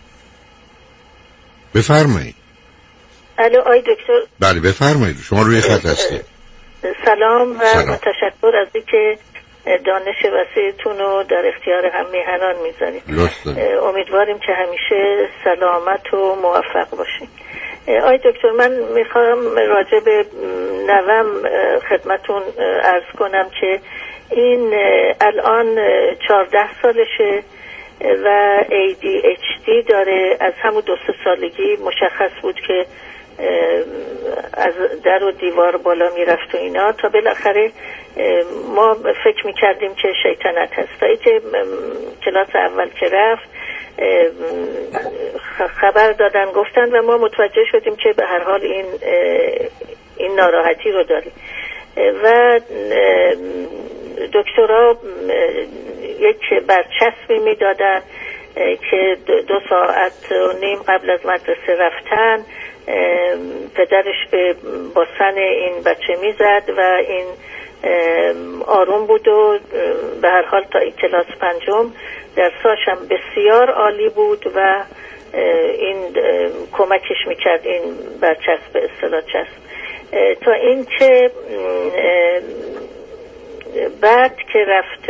بفرمایید. الو آی دکتر. بله بفرمایید، شما روی خط هستید. سلام و تشکر از اینکه دانش وسیعتون رو در اختیار هم میهنان میذارید. امیدواریم که همیشه سلامت و موفق باشین. آی دکتر، من میخوام راجع به نوام خدمتون عرض کنم که این الان 14 سالشه و ADHD داره. از همون 2 سالگی مشخص بود که از در و دیوار بالا میرفت و اینا، تا بالاخره ما فکر میکردیم که شیطنت هست. تا اینکه کلاس اول که رفت خبر دادن گفتن و ما متوجه شدیم که به هر حال این ناراحتی رو داریم و دکترها یک برچسبی میدادن که 2 ساعت و نیم قبل از مدرسه رفتن پدرش به باسن این بچه میزد و این آروم بود و به هر حال تا این کلاس 5 درساش هم بسیار عالی بود و این کمکش میکرد این برچسب به اصطلاح چسب، تا این که بعد که رفت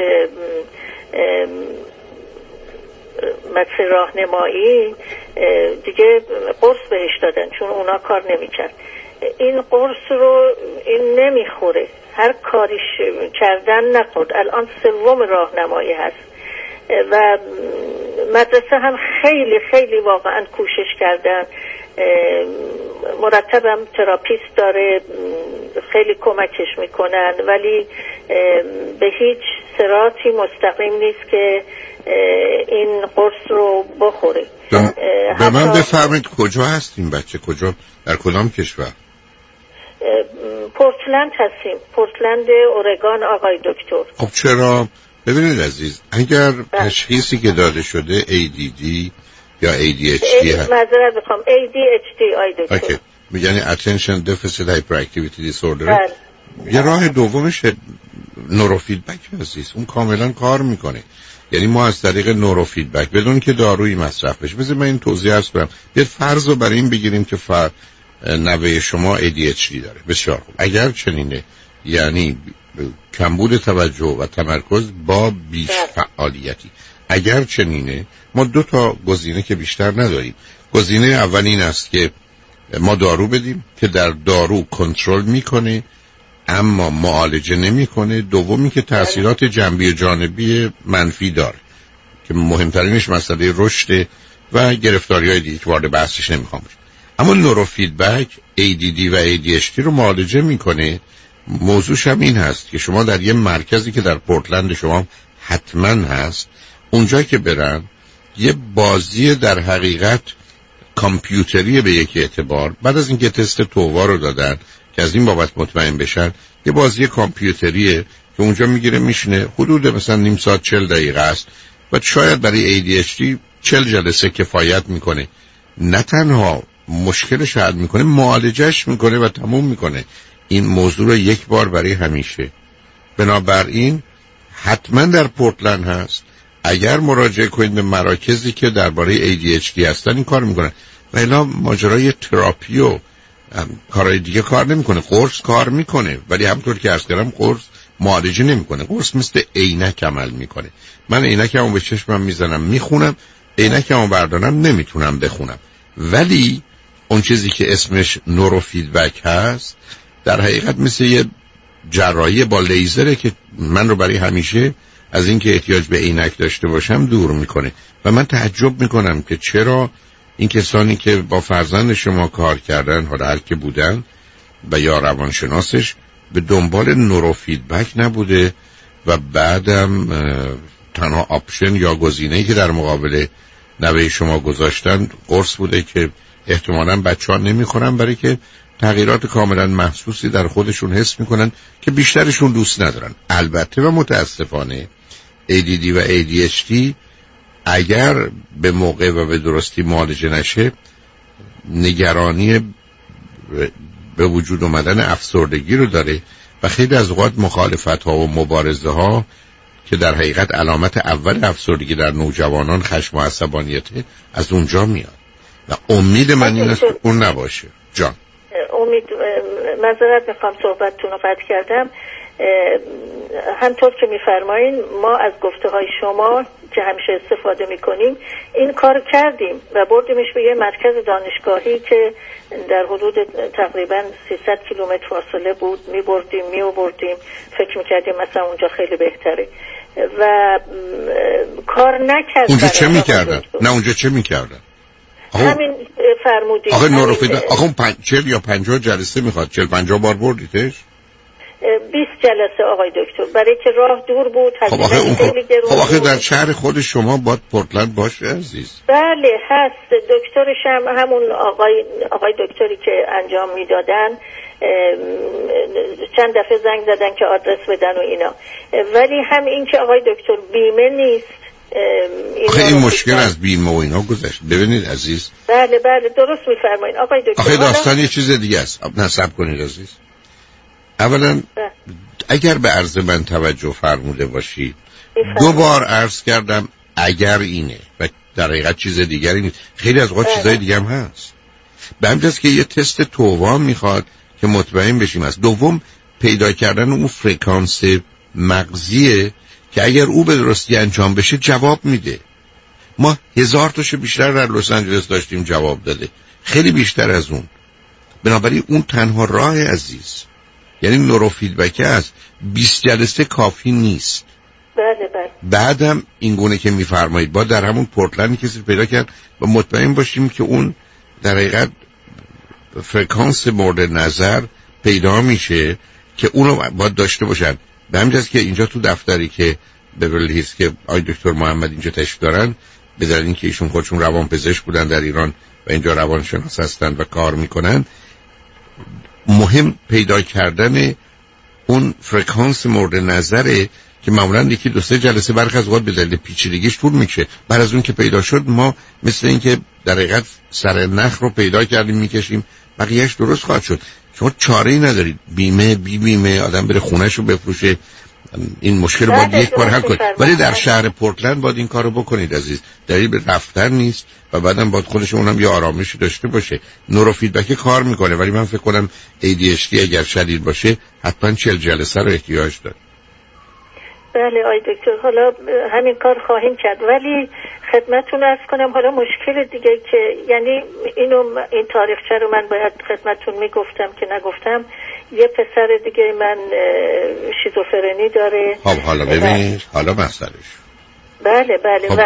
مدرسه راهنمایی دیگه قرص بهش دادن چون اونا کار نمیکرد. این قرص رو این نمیخوره، هر کاریش کردن نخورد. الان 3 راهنمایی هست و مدرسه هم خیلی خیلی واقعا کوشش کردن. مرتبم تراپیست داره، خیلی کمکش میکنن، ولی به هیچ صراطی مستقیم نیست که این قرص رو بخوره. به من بفرمایید کجا هست این بچه؟ کجا، در کدام کشور؟ پورتلند هستیم، پورتلند اورگان آقای دکتر. خب چرا؟ ببینید عزیز، اگر تشخیصی که داده شده ADD یا ADHD هست، معذرت میخوام، ADHD آقای دکتر. یعنی Attention Deficit Hyperactivity Disorder. یه راه دومش نوروفیدبک عزیز، اون کاملا کار میکنه. یعنی ما از طریق نوروفیدبک بدون که دارویی مصرف بشه، بذار من این توضیح عرض کنم. یه فرض رو برای این بگیریم که نوه شما ADHD داره. بسیار خوب، اگر چنینه یعنی کمبود توجه و تمرکز با بیش فعالیتی، اگر چنینه ما 2 تا گزینه که بیشتر نداریم. گزینه اول این است که ما دارو بدیم که در دارو کنترل میکنه اما معالجه نمیکنه. دومی که تاثیرات جنبی و جانبی منفی داره که مهمترینش مسئله رشد و گرفتاری‌های دیگه که وارد بحثش نمیخوام بشم. اما نوروفیدبک ADD و ADHD رو معالجه میکنه. موضوعش هم این هست که شما در یه مرکزی که در پورتلند شما حتما هست، اونجا که برن یه بازی در حقیقت کامپیوتری به یک اعتبار، بعد از اینکه تست تووا رو دادن که از این بابت مطمئن بشن، یه بازی کامپیوتریه که اونجا میگیره میشینه حدود مثلا نیم ساعت 40 دقیقه است و شاید برای ADHD 40 جلسه کفایت میکنه. نه تنها مشکلش حل میکنه، معالجهش میکنه و تموم میکنه این موضوع رو یک بار برای همیشه. بنابراین حتما در پورتلند هست. اگر مراجعه کنید به مراکزی که درباره ADHD هستن این کار میکنن، و الا ماجرای تراپی و کارهای دیگه کار نمیکنه. قرص کار میکنه ولی همونطور که عرض کردم قرص معالجه نمیکنه. قرص مثل عینک عمل میکنه. من عینکمو به چشمم میزنم میخونم، عینکمو بردارم نمیتونم بخونم. ولی اون چیزی که اسمش نوروفیدبک هست در حقیقت مثل یه جراحی با لیزره که من رو برای همیشه از اینکه احتیاج به عینک داشته باشم دور میکنه. و من تعجب میکنم که چرا این کسانی که با فرزند شما کار کردن، حالا هر که بودن و یا روانشناسش، به دنبال نوروفیدبک نبوده و بعدم تنها آپشن یا گزینه‌ای که در مقابل نوه شما گذاشتن قرص بوده که احتمالاً بچه‌ها نمیخورن، برای که تغییرات کاملا محسوسی در خودشون حس میکنن که بیشترشون دوست ندارن. البته و متاسفانه ADD و ADHD اگر به موقع و به درستی معالجه نشه، نگرانی به وجود اومدن افسردگی رو داره و خیلی از اوقات مخالفت ها و مبارزه ها که در حقیقت علامت اول افسردگی در نوجوانان خشم و عصبانیته از اونجا میاد. و امید من این است که اون نباشه. جان امید، معذرت میخوام صحبتتون رو قطع کردم. همطور که میفرمایین ما از گفته های شما که همیشه استفاده میکنیم این کار کردیم و بردیمش به یه مرکز دانشگاهی که در حدود تقریبا 300 کیلومتر فاصله بود. میبردیم فکر میکردیم مثلا اونجا خیلی بهتره و کار نکرد. اونجا چه میکردن؟ نه اونجا چه میکردن؟ همین فرمودید. آخه نوروفیدبک آخه 40 یا 50 جلسه میخواد. 40-50 بار بردیدش؟ 20 جلسه آقای دکتر، برای که راه دور بود. خب آخه در شهر خود شما باید پورتلند باشه عزیز. بله هست. دکترش هم همون آقای دکتری که انجام میدادن چند دفعه زنگ زدن که آدرس بدن و اینا، ولی هم این که آقای دکتر بیمه نیست. این مشکل از بیمه و اینا گذشت. ببینید عزیز، بله درست میفرمایید آقای دکتر. آخه داستان یه چیز دیگه است. نصب کنید عزیز. اولا اگر به عرض من توجه فرموده باشید، 2 بار عرض کردم اگر اینه و در حقیقت چیز دیگری نیست. خیلی از اوقات چیزای دیگه هم هست. به همین جاست که یه تست تووا میخواد که مطمئن بشیم. از دوم پیدا کردن اون فرکانس مغزیه که اگر او به درستی انجام بشه جواب میده. ما 1000 تاشو بیشتر در لس آنجلس داشتیم جواب داده، خیلی بیشتر از اون. بنابراین اون تنها راه عزیز، یعنی نوروفیدبک است. 20 جلسه کافی نیست. بله. بعدم این گونه که میفرمایید با در همون پورتلند کسی پیدا کرد و مطمئن باشیم که اون در حقیقت فرکانس مورد نظر پیدا میشه که اونو باید داشته باشن. به همین جاست که اینجا تو دفتری که بیورلی هیلز که آقای دکتر محمد اینجا تشریف دارن، به دلیل اینکه ایشون خودشون روانپزشک بودن در ایران و اینجا روانشناس هستن و کار میکنن، مهم پیدا کردن اون فرکانس مورد نظره که معمولا 1-2 جلسه برخی از اوقات به دلیل پیچیدگیش طول میکشه. بعد از اون که پیدا شد ما مثل این که در حقیقت سر نخ رو پیدا کردیم میکشیم، بقیهش درست خواهد شد. شما چاره‌ای ندارید. بیمه بی بیمه آدم بره خونه‌شو بفروشه، این مشکل رو باید یک بار حل کنید. ولی در شهر پورتلند باید این کارو بکنید عزیز. دلیل به رفتن نیست و بعدم باید خودش اونم یه آرامشی داشته باشه. نورو فیدبک کار میکنه، ولی من فکر کنم ADHD اگر شدید باشه حتما 40 جلسه رو احتیاج داره. بله آی دکتر، حالا همین کار خواهیم کرد. ولی خدمتتون عرض کنم حالا مشکل دیگه که یعنی این تاریخچه رو من باید خدمتتون میگفتم که نگفتم. یه پسر دیگه من شیزوفرنی داره. خب حالا ببینید حالا مسئلهش. بله خب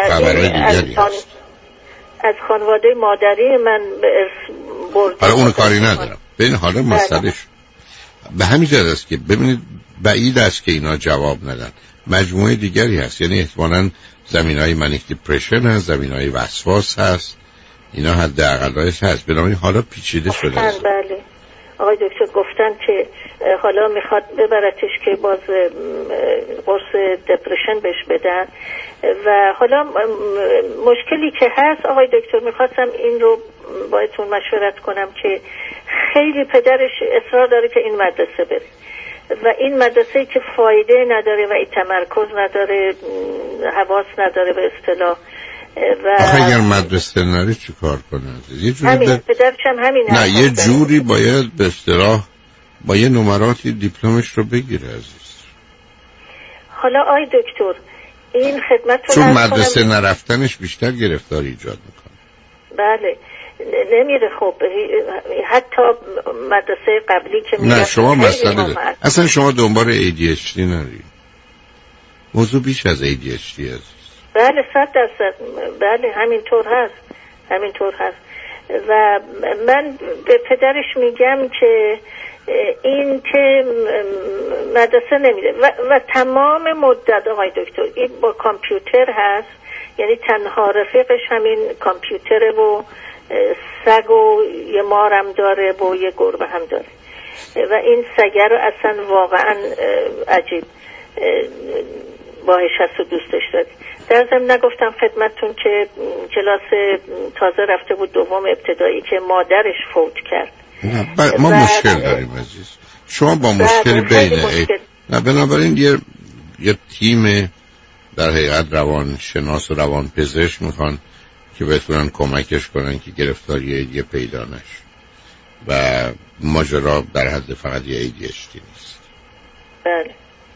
از خانواده مادری من به ارث برده. حالا اون کاری ندارم. ببین حالا مسئلهش به همین جهت است که ببینید بعید است که اینا جواب ندن. مجموعه دیگری هست، یعنی احتمالاً زمینهای منیک دیپرشن هست، زمینهای وسواس هست، اینا حداقلش هست. بنابراین حالا پیچیده شده است. بله آقای دکتر گفتن که حالا میخواد ببرتش که باز قرص دپرشن بهش بدن. و حالا مشکلی که هست آقای دکتر میخواستم این رو باهاتون مشورت کنم که خیلی پدرش اصرار داره که این مدرسه بره و این مدرسه‌ای که فایده نداره و این تمرکز نداره، حواس نداره به اصطلاح. و آخه اگر مدرسه نره چی کار کنه؟ یه جوری همین پدرش هم همین. نه یه جوری باید به اصطلاح با یه نمراتی دیپلمش رو بگیره عزیز. حالا آی دکتر این خدمت رو چون مدرسه نرفتنش بیشتر گرفتاری ایجاد میکنه. بله نمیره. خب حتی مدرسه قبلی که نه شما مسئله اصلا شما دنبال ADHD نرید. موضوع بیش از ADHD هست. بله 100%. بله همینطور هست. و من به پدرش میگم که این که مدرسه نمیره و تمام مدت آقای دکتر این با کامپیوتر هست، یعنی تنها رفیقش همین کامپیوتره و سگ و یه مارم داره و یه گربه هم داره و این سگه رو اصلا واقعا عجیب باهش هست و دوستش داری. در ضمن نگفتم خدمتتون که کلاس تازه رفته بود دوم ابتدایی که مادرش فوت کرد. ما مشکل داریم عزیز. شما با مشکل بین نه بنابراین یه تیم در حقیقت روانشناس و روانپزشک میخوان که بتونن کمکش کنن که گرفتاری دیگه پیدا نشه و ماجرا در حد فقط یه ADHD نیست. بله.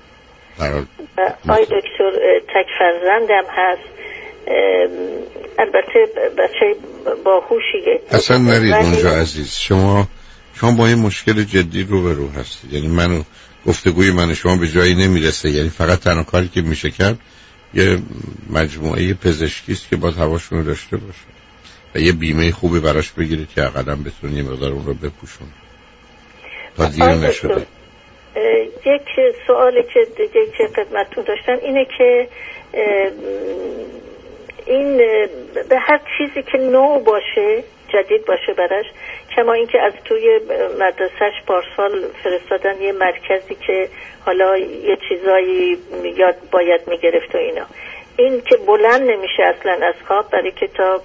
آی دکتر تک فرزندم هست، البته بچه باهوشیه. اصلا نرید اونجا عزیز. شما با یه مشکل جدی روبرو هستید. یعنی گفتگوی من شما به جایی نمیرسه. یعنی فقط تنها کاری که میشه کرد یه مجموعه پزشکی است که باید حواشون رو داشته باشه و یه بیمه خوبی براش بگیرید که اقلا بتونید یه مقدار اون رو بپوشون تا دیر نشده. یک سوالی که دیگه که خدمتتون داشتم اینه که این به هر چیزی که نو باشه جدید باشه براش، کما اینکه از توی مدرسهش پارسال فرستادن یه مرکزی که حالا یه چیزایی یاد باید میگرفت و اینا، این که بلند نمیشه اصلا از خواب برای که تا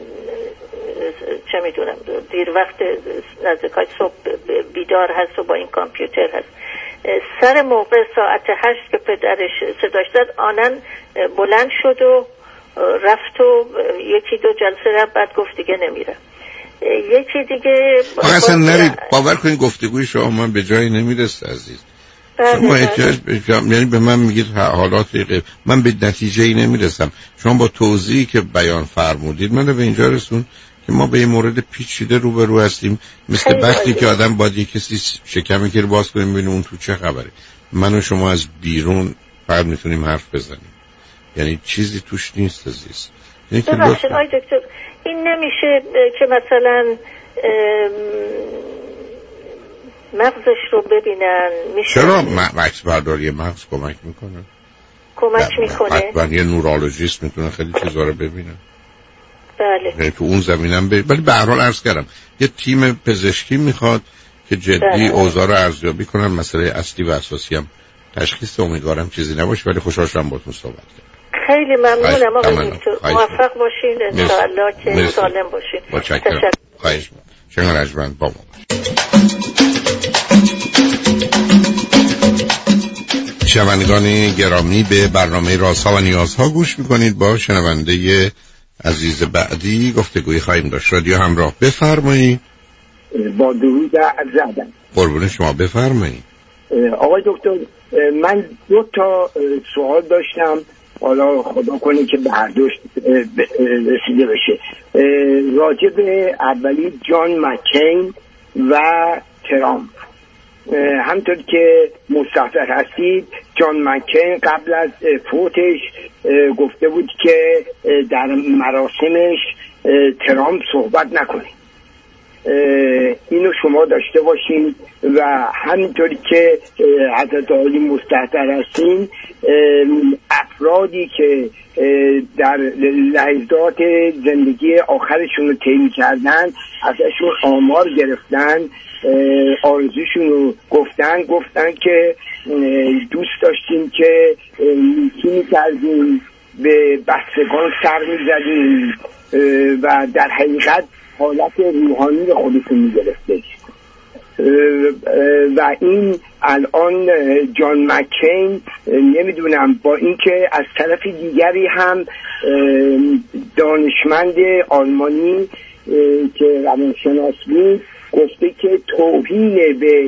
چه میدونم دیر وقت نزدیکای صبح بیدار هست و با این کامپیوتر هست. سر موقع ساعت 8 که پدرش صداش داد آنن بلند شد و رفت و یکی دو جلسه رفت، بعد گفت دیگه نمیره. یکی دیگه اصلا نرید. باور کنید گفتگوی شما من به جایی نمیرسه عزیز. شما احتیاج یعنی به من میگید حالات من به نتیجه‌ای نمیرسم. شما با توضیحی که بیان فرمودید من به اینجا رسون که ما به یه مورد پیچیده روبرو هستیم، مثل وقتی که آدم باید یه کسی شکمی که رو باز کنیم ببینیم اون تو چه خبره. من و شما از بیرون فقط میتونیم حرف بزنیم، یعنی چیزی توش نیست عزیز. یعنی که ببخشید آقای دکتر این نمیشه که مثلا مغزش رو ببینن؟ میشه چرا عکس برداری مغز کمک میکنه؟ کمک میکنه. حتما یه نورولوژیست میتونه خیلی چیزا رو ببینه. بله. یعنی تو اون زمینم ولی به هر حال عرض کردم یه تیم پزشکی میخواد که جدی اوضاع رو ارزیابی کنن. مسئله اصلی و اساسی هم تشخیص، امیدوارم چیزی نباشه ولی خوشحال شدم باهاتون صحبت کردم. خیلی ممنونم آقای دکتر. موفق باشین ان شاء الله که سالم باشین. تشکر. خواهش می‌کنم. شما رجمن با ما. شنوندگان گرامی، به برنامه رازها و نیازها گوش میکنید. با شنونده عزیز بعدی گفتگویی خواهیم داشت. رادیو همراه، بفرمایید. با درود زدن. قربون شما، بفرمایید. آقای دکتر، من 2 سوال داشتم، حالا خدا کنه که به هر دوش رسیده بشه. راجع به اولی جان مکین و ترامپ. همطور که مستحضر هستید، جان مکین قبل از فوتش گفته بود که در مراسمش ترامپ صحبت نکنه. اینو شما داشته باشین و همینطوری که حضرت عالی مستحضر هستین، افرادی که در لحظات زندگی آخرشون رو طی کردن ازشون آمار گرفتن، آرزوشون رو گفتن که دوست داشتیم که نیکی می‌کردیم، به بستگان سر می‌زدیم و در حقیقت حالت روحانی رو خودتون می‌گرفته. و این الان جان مکین نمیدونم، با اینکه از طرف دیگری هم دانشمند آلمانی که روانشناس بود گفته که توهین به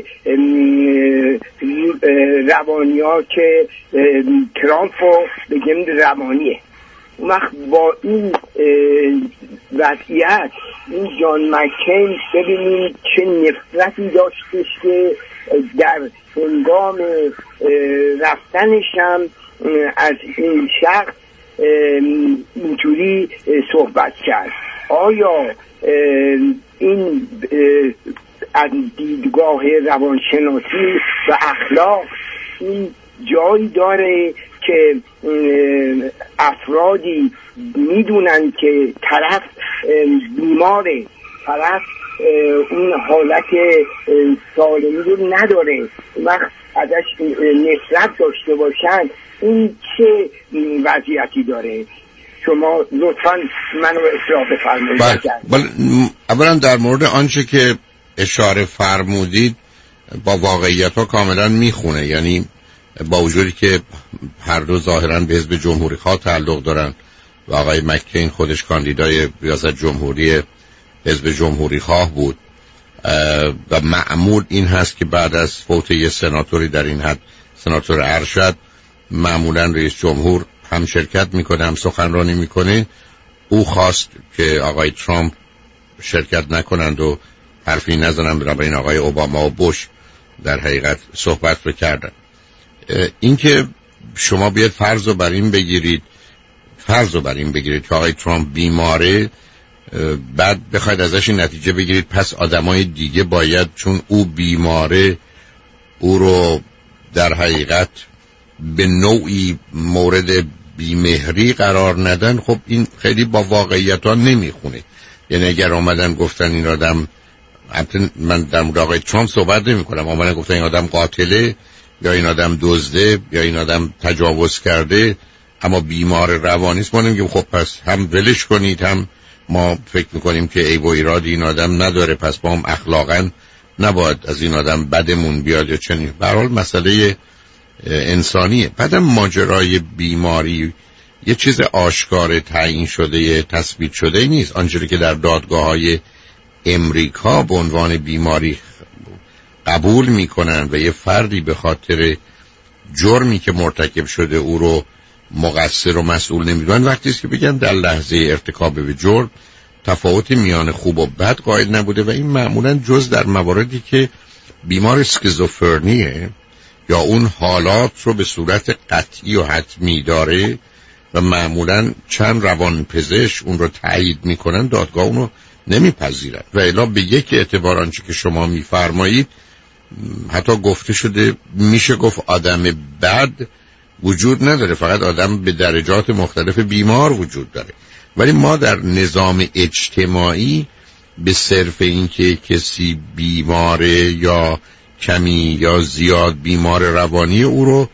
روانی‌ها که ترامپ رو بگیم روانیه. اون وقت با این وضعیت این جان مکین ببینید چه نفرتی داشتش که در هنگام رفتنش هم از این شخص اینجوری صحبت کرد. آیا این از دیدگاه روانشناسی و اخلاق این جایی داره که افرادی میدونن که طرف بیماره، طرف اون حالت سالمی رو نداره، وقت ازش نفرت داشته باشن، این چه وضعیتی داره؟ شما لطفاً منو اصلاح بفرمایید. اولا در مورد آنچه که اشاره فرمودید با واقعیت ها کاملا میخونه، یعنی با وجودی که هر دو ظاهراً به حزب جمهوری خواه تعلق دارن و آقای مکین خودش کاندیدای ریاست جمهوری حزب جمهوری خواه بود و معمول این هست که بعد از فوت یه سناتوری در این حد، سناتور ارشد، معمولاً رئیس جمهور هم شرکت میکنه هم سخنرانی میکنه. او خواست که آقای ترامپ شرکت نکنند و حرفی نزنند، بنابراین آقای اوباما و بوش در حقیقت صحبت رو کردن. اینکه شما بیاید فرض رو بر این بگیرید که آقای ترامپ بیماره، بعد بخواید ازش این نتیجه بگیرید پس آدمای دیگه باید چون او بیماره او رو در حقیقت به نوعی مورد بیمهری قرار ندن، خب این خیلی با واقعیت ها نمیخونه. یعنی اگر آمدن گفتن این آدم، من در مورد آقای ترامپ صحبت نمی کنم، آمدن گفتن این آدم قاتله یا این آدم دزده یا این آدم تجاوز کرده اما بیمار روانی است، ما نمیگیم خب پس هم ولش کنید، هم ما فکر میکنیم که عیب و ایراد این آدم نداره پس ما هم اخلاقا نباید از این آدم بدمون بیاد یا چنین. به هر حال مسئله انسانیه. بعدم ماجرای بیماری یه چیز آشکار تعیین شده تثبیت شده نیست. آنچه که در دادگاه‌های امریکا به عنوان بیماری قبول میکنن و یه فردی به خاطر جرمی که مرتکب شده او رو مقصر و مسئول نمیدونن، وقتی است که بگن در لحظه ارتکاب به جرم تفاوت میان خوب و بد قائل نبوده و این معمولا جز در مواردی که بیمار اسکیزوفرنیه یا اون حالات رو به صورت قطعی و حتمی داره و معمولا چند روانپزشک اون رو تایید میکنن، دادگاه اون رو نمیپذیرن. و الا به یک اعتبار آنچه که شما میفرمایید حتی گفته شده میشه گفت آدم بد وجود نداره، فقط آدم به درجات مختلف بیمار وجود داره. ولی ما در نظام اجتماعی به صرف این که کسی بیماره یا کمی یا زیاد بیمار روانی او رو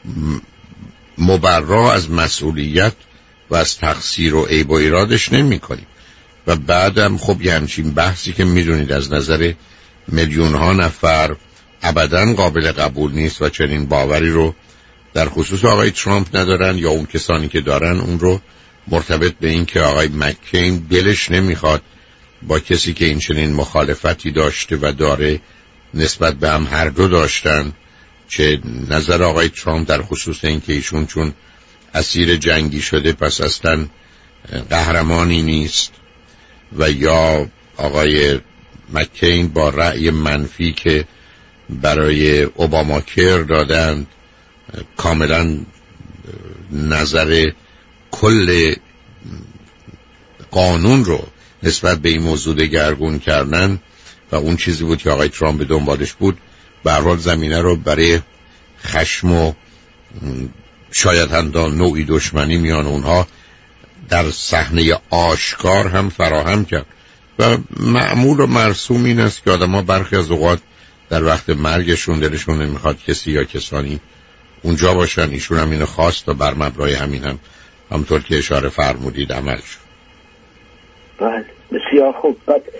مبرا از مسئولیت و از تقصیر و عیب و ایرادش نمی کنیم. و بعدم خب یه همچین بحثی که میدونید از نظر میلیون ها نفر ابداً قابل قبول نیست و چنین باوری رو در خصوص آقای ترامپ ندارن یا اون کسانی که دارن اون رو مرتبط به این که آقای مکین دلش نمیخواد با کسی که این چنین مخالفتی داشته و داره نسبت به هم هر دو داشتن، چه نظر آقای ترامپ در خصوص این که ایشون چون اسیر جنگی شده پس اصلا قهرمانی نیست، و یا آقای مکین با رأی منفی که برای اوباما کیر دادند کاملا نظر کل قانون رو نسبت به این موضوع دگرگون کردن و اون چیزی بود که آقای ترامپ به دنبالش بود. به هر حال زمینه رو برای خشم و شاید هم نوعی دشمنی میان اونها در صحنه آشکار هم فراهم کرد و معمول و مرسوم این است که آدم ها برخی از اوقات در وقت مرگشون دلشون نمیخواد کسی یا کسانی اونجا باشن. ایشون هم اینو خواست و بر مبنای همین هم همطور که اشاره فرمودید عمل شد. بله بسیار خوب.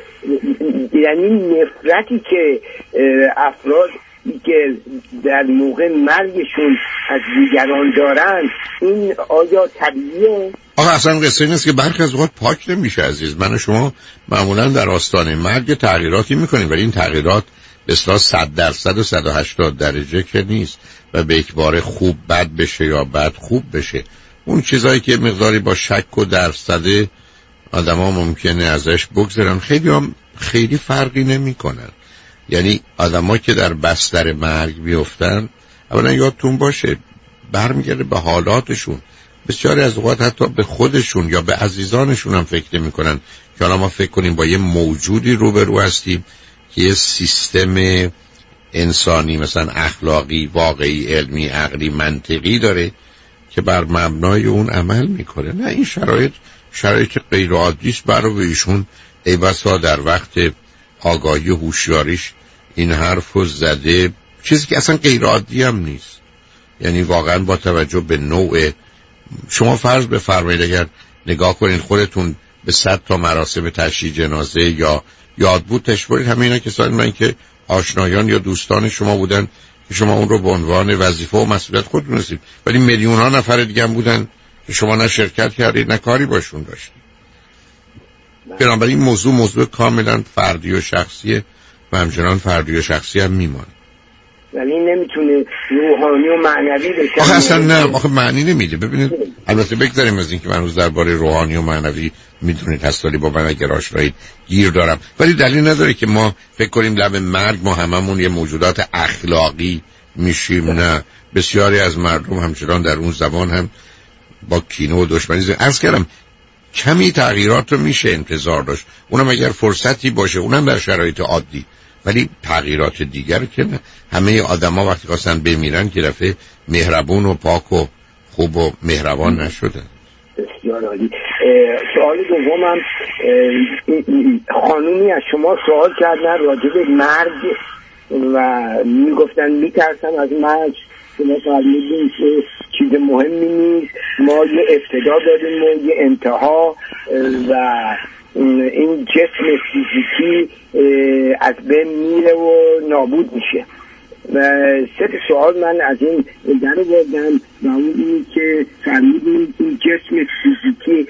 یعنی نفرتی که افراد که در موقع مرگشون از دیگران دارن این آیا طبیعیه؟ آقا اصلا قصه این است که برخی از اوقات پاک نمیشه عزیز. من و شما معمولا در آستانه مرگ تغییراتی میکنیم ولی این تغییرات به اصطلاح 100% و 180 درجه که نیست و به اکبار خوب بد بشه یا بد خوب بشه. اون چیزایی که مقداری با شک و درصد آدم ها ممکنه ازش بگذرن خیلی فرقی نمی کنن. یعنی آدم ها که در بستر مرگ بیفتن اولا یادتون باشه برمیگرده به حالاتشون. بسیاری از اوقات حتی به خودشون یا به عزیزانشون هم فکر نمی کنن که حالا ما فکر کنیم با یه موجودی روبرو هستیم که یه سیستم انسانی مثلا اخلاقی، واقعی، علمی، عقلی، منطقی داره که بر مبنای اون عمل میکنه. نه این شرایط غیر عادی است. برای ایشون ای بسا در وقت آگاهی و هوشیاریش این حرفو زده، چیزی که اصلا غیر عادی هم نیست. یعنی واقعا با توجه به نوع شما فرض بفرمایید اگر نگاه کنید خودتون به 100 تا مراسم تشییع جنازه یا یادبود تشبرید، همه اینا کسانی من که آشنایان یا دوستان شما بودن که شما اون رو به عنوان وظیفه و مسئولیت خود دونستید، ولی میلیون ها نفر دیگه هم بودن که شما نه شرکت کردید نه کاری باشون داشتید. بنابراین موضوع کاملا فردی و شخصیه و همچنان فردی و شخصی هم میمونه. یعنی نمیتونه روحانی و معنوی بشه. آخه اصلا نه، آخه معنی نمیده. ببینید البته بگذاریم از این که من روز درباره روحانی و معنوی میدونید هستالی با من اگر آشنایید گیر دارم، ولی دلیل نداره که ما فکر کنیم لب مرگ ما هممون یه موجودات اخلاقی میشیم. نه، بسیاری از مردم همچنان در اون زمان هم با کینه و دشمنی عرض کردم کمی تغییرات رو میشه انتظار داشت، اونم اگر فرصتی باشه، اونم در شرایط عادی، ولی تغییرات دیگر که نه. همه آدما وقتی خواستن بمیرن که دفعه مهربون و پاک و خوب و مهربان نشدن. بسیار عالی. سوال دومم، خانومی از شما سوال کردن راجع به مرگ و میگفتن میترسن از مرگ. شما فرمودین که چیز مهمی نیست، ما یه ابتدا داریم و یه انتها و این جسم فیزیکی از بین میره و نابود میشه. و سه سوال من از این در بردم و اون اینی که فرمودین که جسم فیزیکی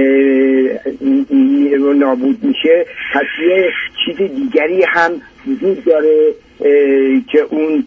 میره و نابود میشه، پس یه چیز دیگری هم وجود داره که اون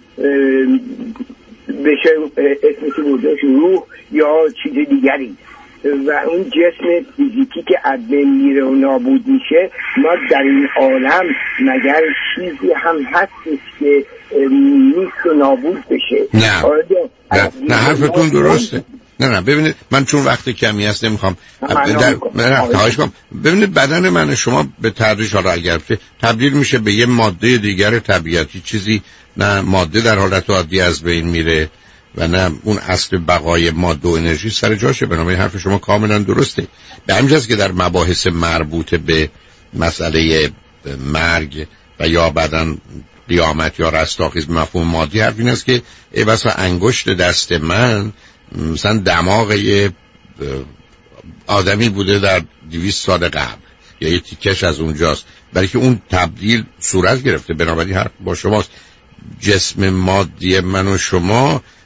بشه اسمش بودش روح یا چیز دیگری، و اون جسم فیزیکی که از بین میره و نابود میشه، ما در این عالم مگر چیزی هم هستش که نیست و نابود بشه؟ نه حرفتون درسته. نه ببینید من چون وقت کمی هست نمیخوام خواهش کنم. ببینید بدن من شما به تدریج حالا اگر تبدیل میشه به یه ماده دیگر طبیعتی، چیزی نه ماده در حالت عادی از بین میره و نه اون اصل بقای ماده و انرژی سر جاشه. بنابراین حرف شما کاملا درسته. به همین جاست که در مباحث مربوط به مسئله مرگ و یا بعدن قیامت یا رستاخیز مفهوم مادی حرف این است که ای بسا انگشت دست من مثلا دماغ یه آدمی بوده در 200 سال قبل یا یه تیکش از اونجاست، برای که اون تبدیل صورت گرفته. بنابراین حرف با شماست. جسم مادی من و شما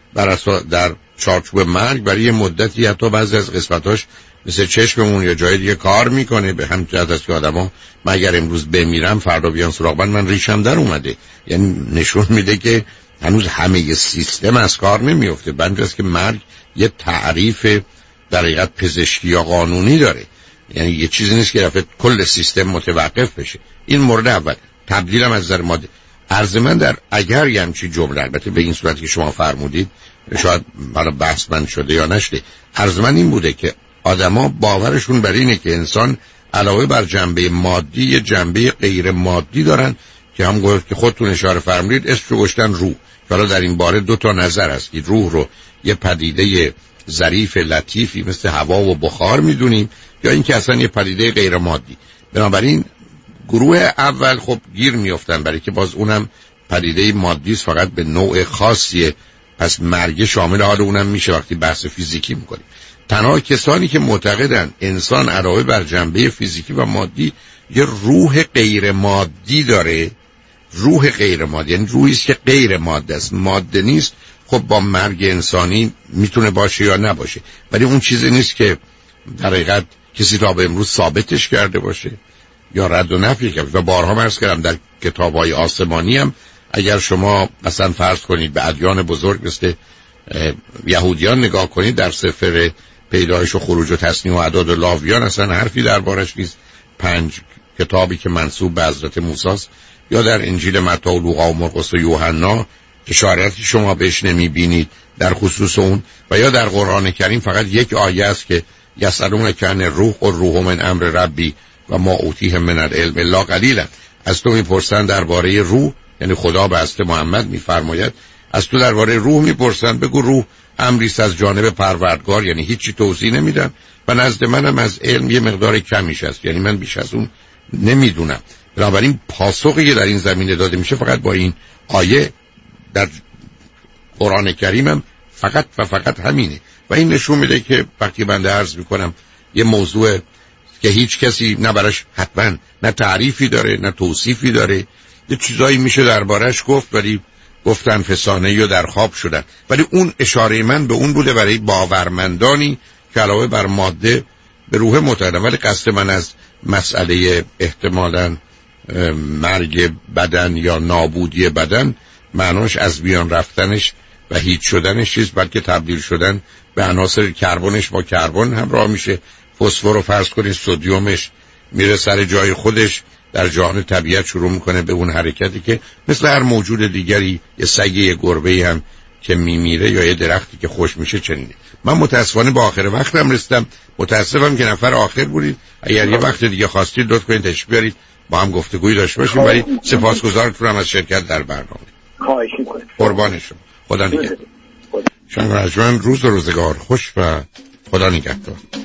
در چارچوب مرگ برای یه مدتی حتی بعضی از قسمتاش مثل چشممون یا جای دیگه کار میکنه. به همین جهت است که آدما مگر امروز بمیرم فردا بیان سراغ من ریشم در اومده. یعنی نشون میده که هنوز همه سیستم از کار نمیفته. بنده است که مرگ یه تعریف در حقیقت پزشکی یا قانونی داره. یعنی یه چیزی نیست که رفت کل سیستم متوقف بشه. این مورد اول. تبدیلم از نظر ماده. عرض من در اگر یه همچین جمله، البته به این صورتی که شما فرمودید شاید حالا بحث من شده یا نشده، عرض من این بوده که آدما باورشون بر اینه که انسان علاوه بر جنبه مادی یه جنبه غیر مادی دارن که هم گفت که خودتون اشاره فرمودید اسمشو گذاشتن روح. حالا در این باره دو تا نظر است که روح رو یه پدیده ظریف لطیفی مثل هوا و بخار میدونیم یا اینکه اصلا یه پدیده غیر مادی. بنابراین گروه اول خب گیر میافتن برای که باز اونم پدیده مادی است فقط به نوع خاصیه، پس مرگ شامل حال اونم میشه وقتی بحث فیزیکی میکنیم. تنها کسانی که معتقدن انسان علاوه بر جنبه فیزیکی و مادی یه روح غیر مادی داره، روح غیر مادی یعنی روحی است که غیر ماده است، ماده نیست، خب با مرگ انسانی میتونه باشه یا نباشه، ولی اون چیزی نیست که در حقیقت کسی تا به امروز ثابتش کرده باشه یا رد و نفی کرده. و بارها عرض کردم در کتاب‌های آسمانی هم اگر شما مثلا فرض کنید به ادیان بزرگ مثل یهودیان نگاه کنید، در سفر پیدایش و خروج و تصنیع و اعداد و لاویان اصلا حرفی دربارش نیست. 5 کتابی که منسوب به حضرت موسی است، یا در انجیل متی و لوقا و مرقس و یوحنا اشارتی شما بهش نمیبینید در خصوص اون، و یا در قرآن کریم فقط یک آیه است که یسألونک عن الروح قل الروح من امر ربی و ما اوتیهم من العلم الا قلیلا. از تو میپرسن درباره روح، یعنی خدا به حضرت محمد میفرماید از تو درباره روح میپرسن بگو روح امری است از جانب پروردگار، یعنی هیچی توضیح نمیدن و نزد منم از علم یه مقدار کمیش است، یعنی من بیش از اون نمیدونم. بنابراین پاسخی که در این زمینه داده میشه فقط با این آیه در قرآن کریم هم فقط و فقط همینه. و این نشون میده که وقتی بنده عرض میکنم یه موضوع که هیچ کسی نه براش حتما نه تعریفی داره نه توصیفی داره، یه چیزایی میشه دربارش گفت ولی گفتن فسانه یا در خواب شدن، ولی اون اشاره من به اون بوده برای باورمندانی که علاوه بر ماده به روح معتقدن. ولی قصد من از مسئله احتمالاً مرگ بدن یا نابودی بدن معناش از بیان رفتنش و هیچ شدنش چیز، بلکه تبدیل شدن به عناصر کربنش با کربن همراه میشه. فسفر رو فرض کنید سدیومش میره سر جای خودش در جهان طبیعت شروع میکنه به اون حرکتی که مثل هر موجود دیگری، یه سگ یه گربه هم که میمیره یا یه درختی که خوش میشه چنینه. من متاسفانه با آخر وقتم رسیدم، متاسفم که نفر آخر بودید. اگر یه وقت دیگه خواستید لطف کنید تشریف بیارید با هم گفتگویی داشته باشیم، ولی سپاسگزارتونم از شرکت در برنامه. خواهش می‌کنم. قربانشون. خدا نگهدار. شما روز و روزگار خوش و خدا نگهدار.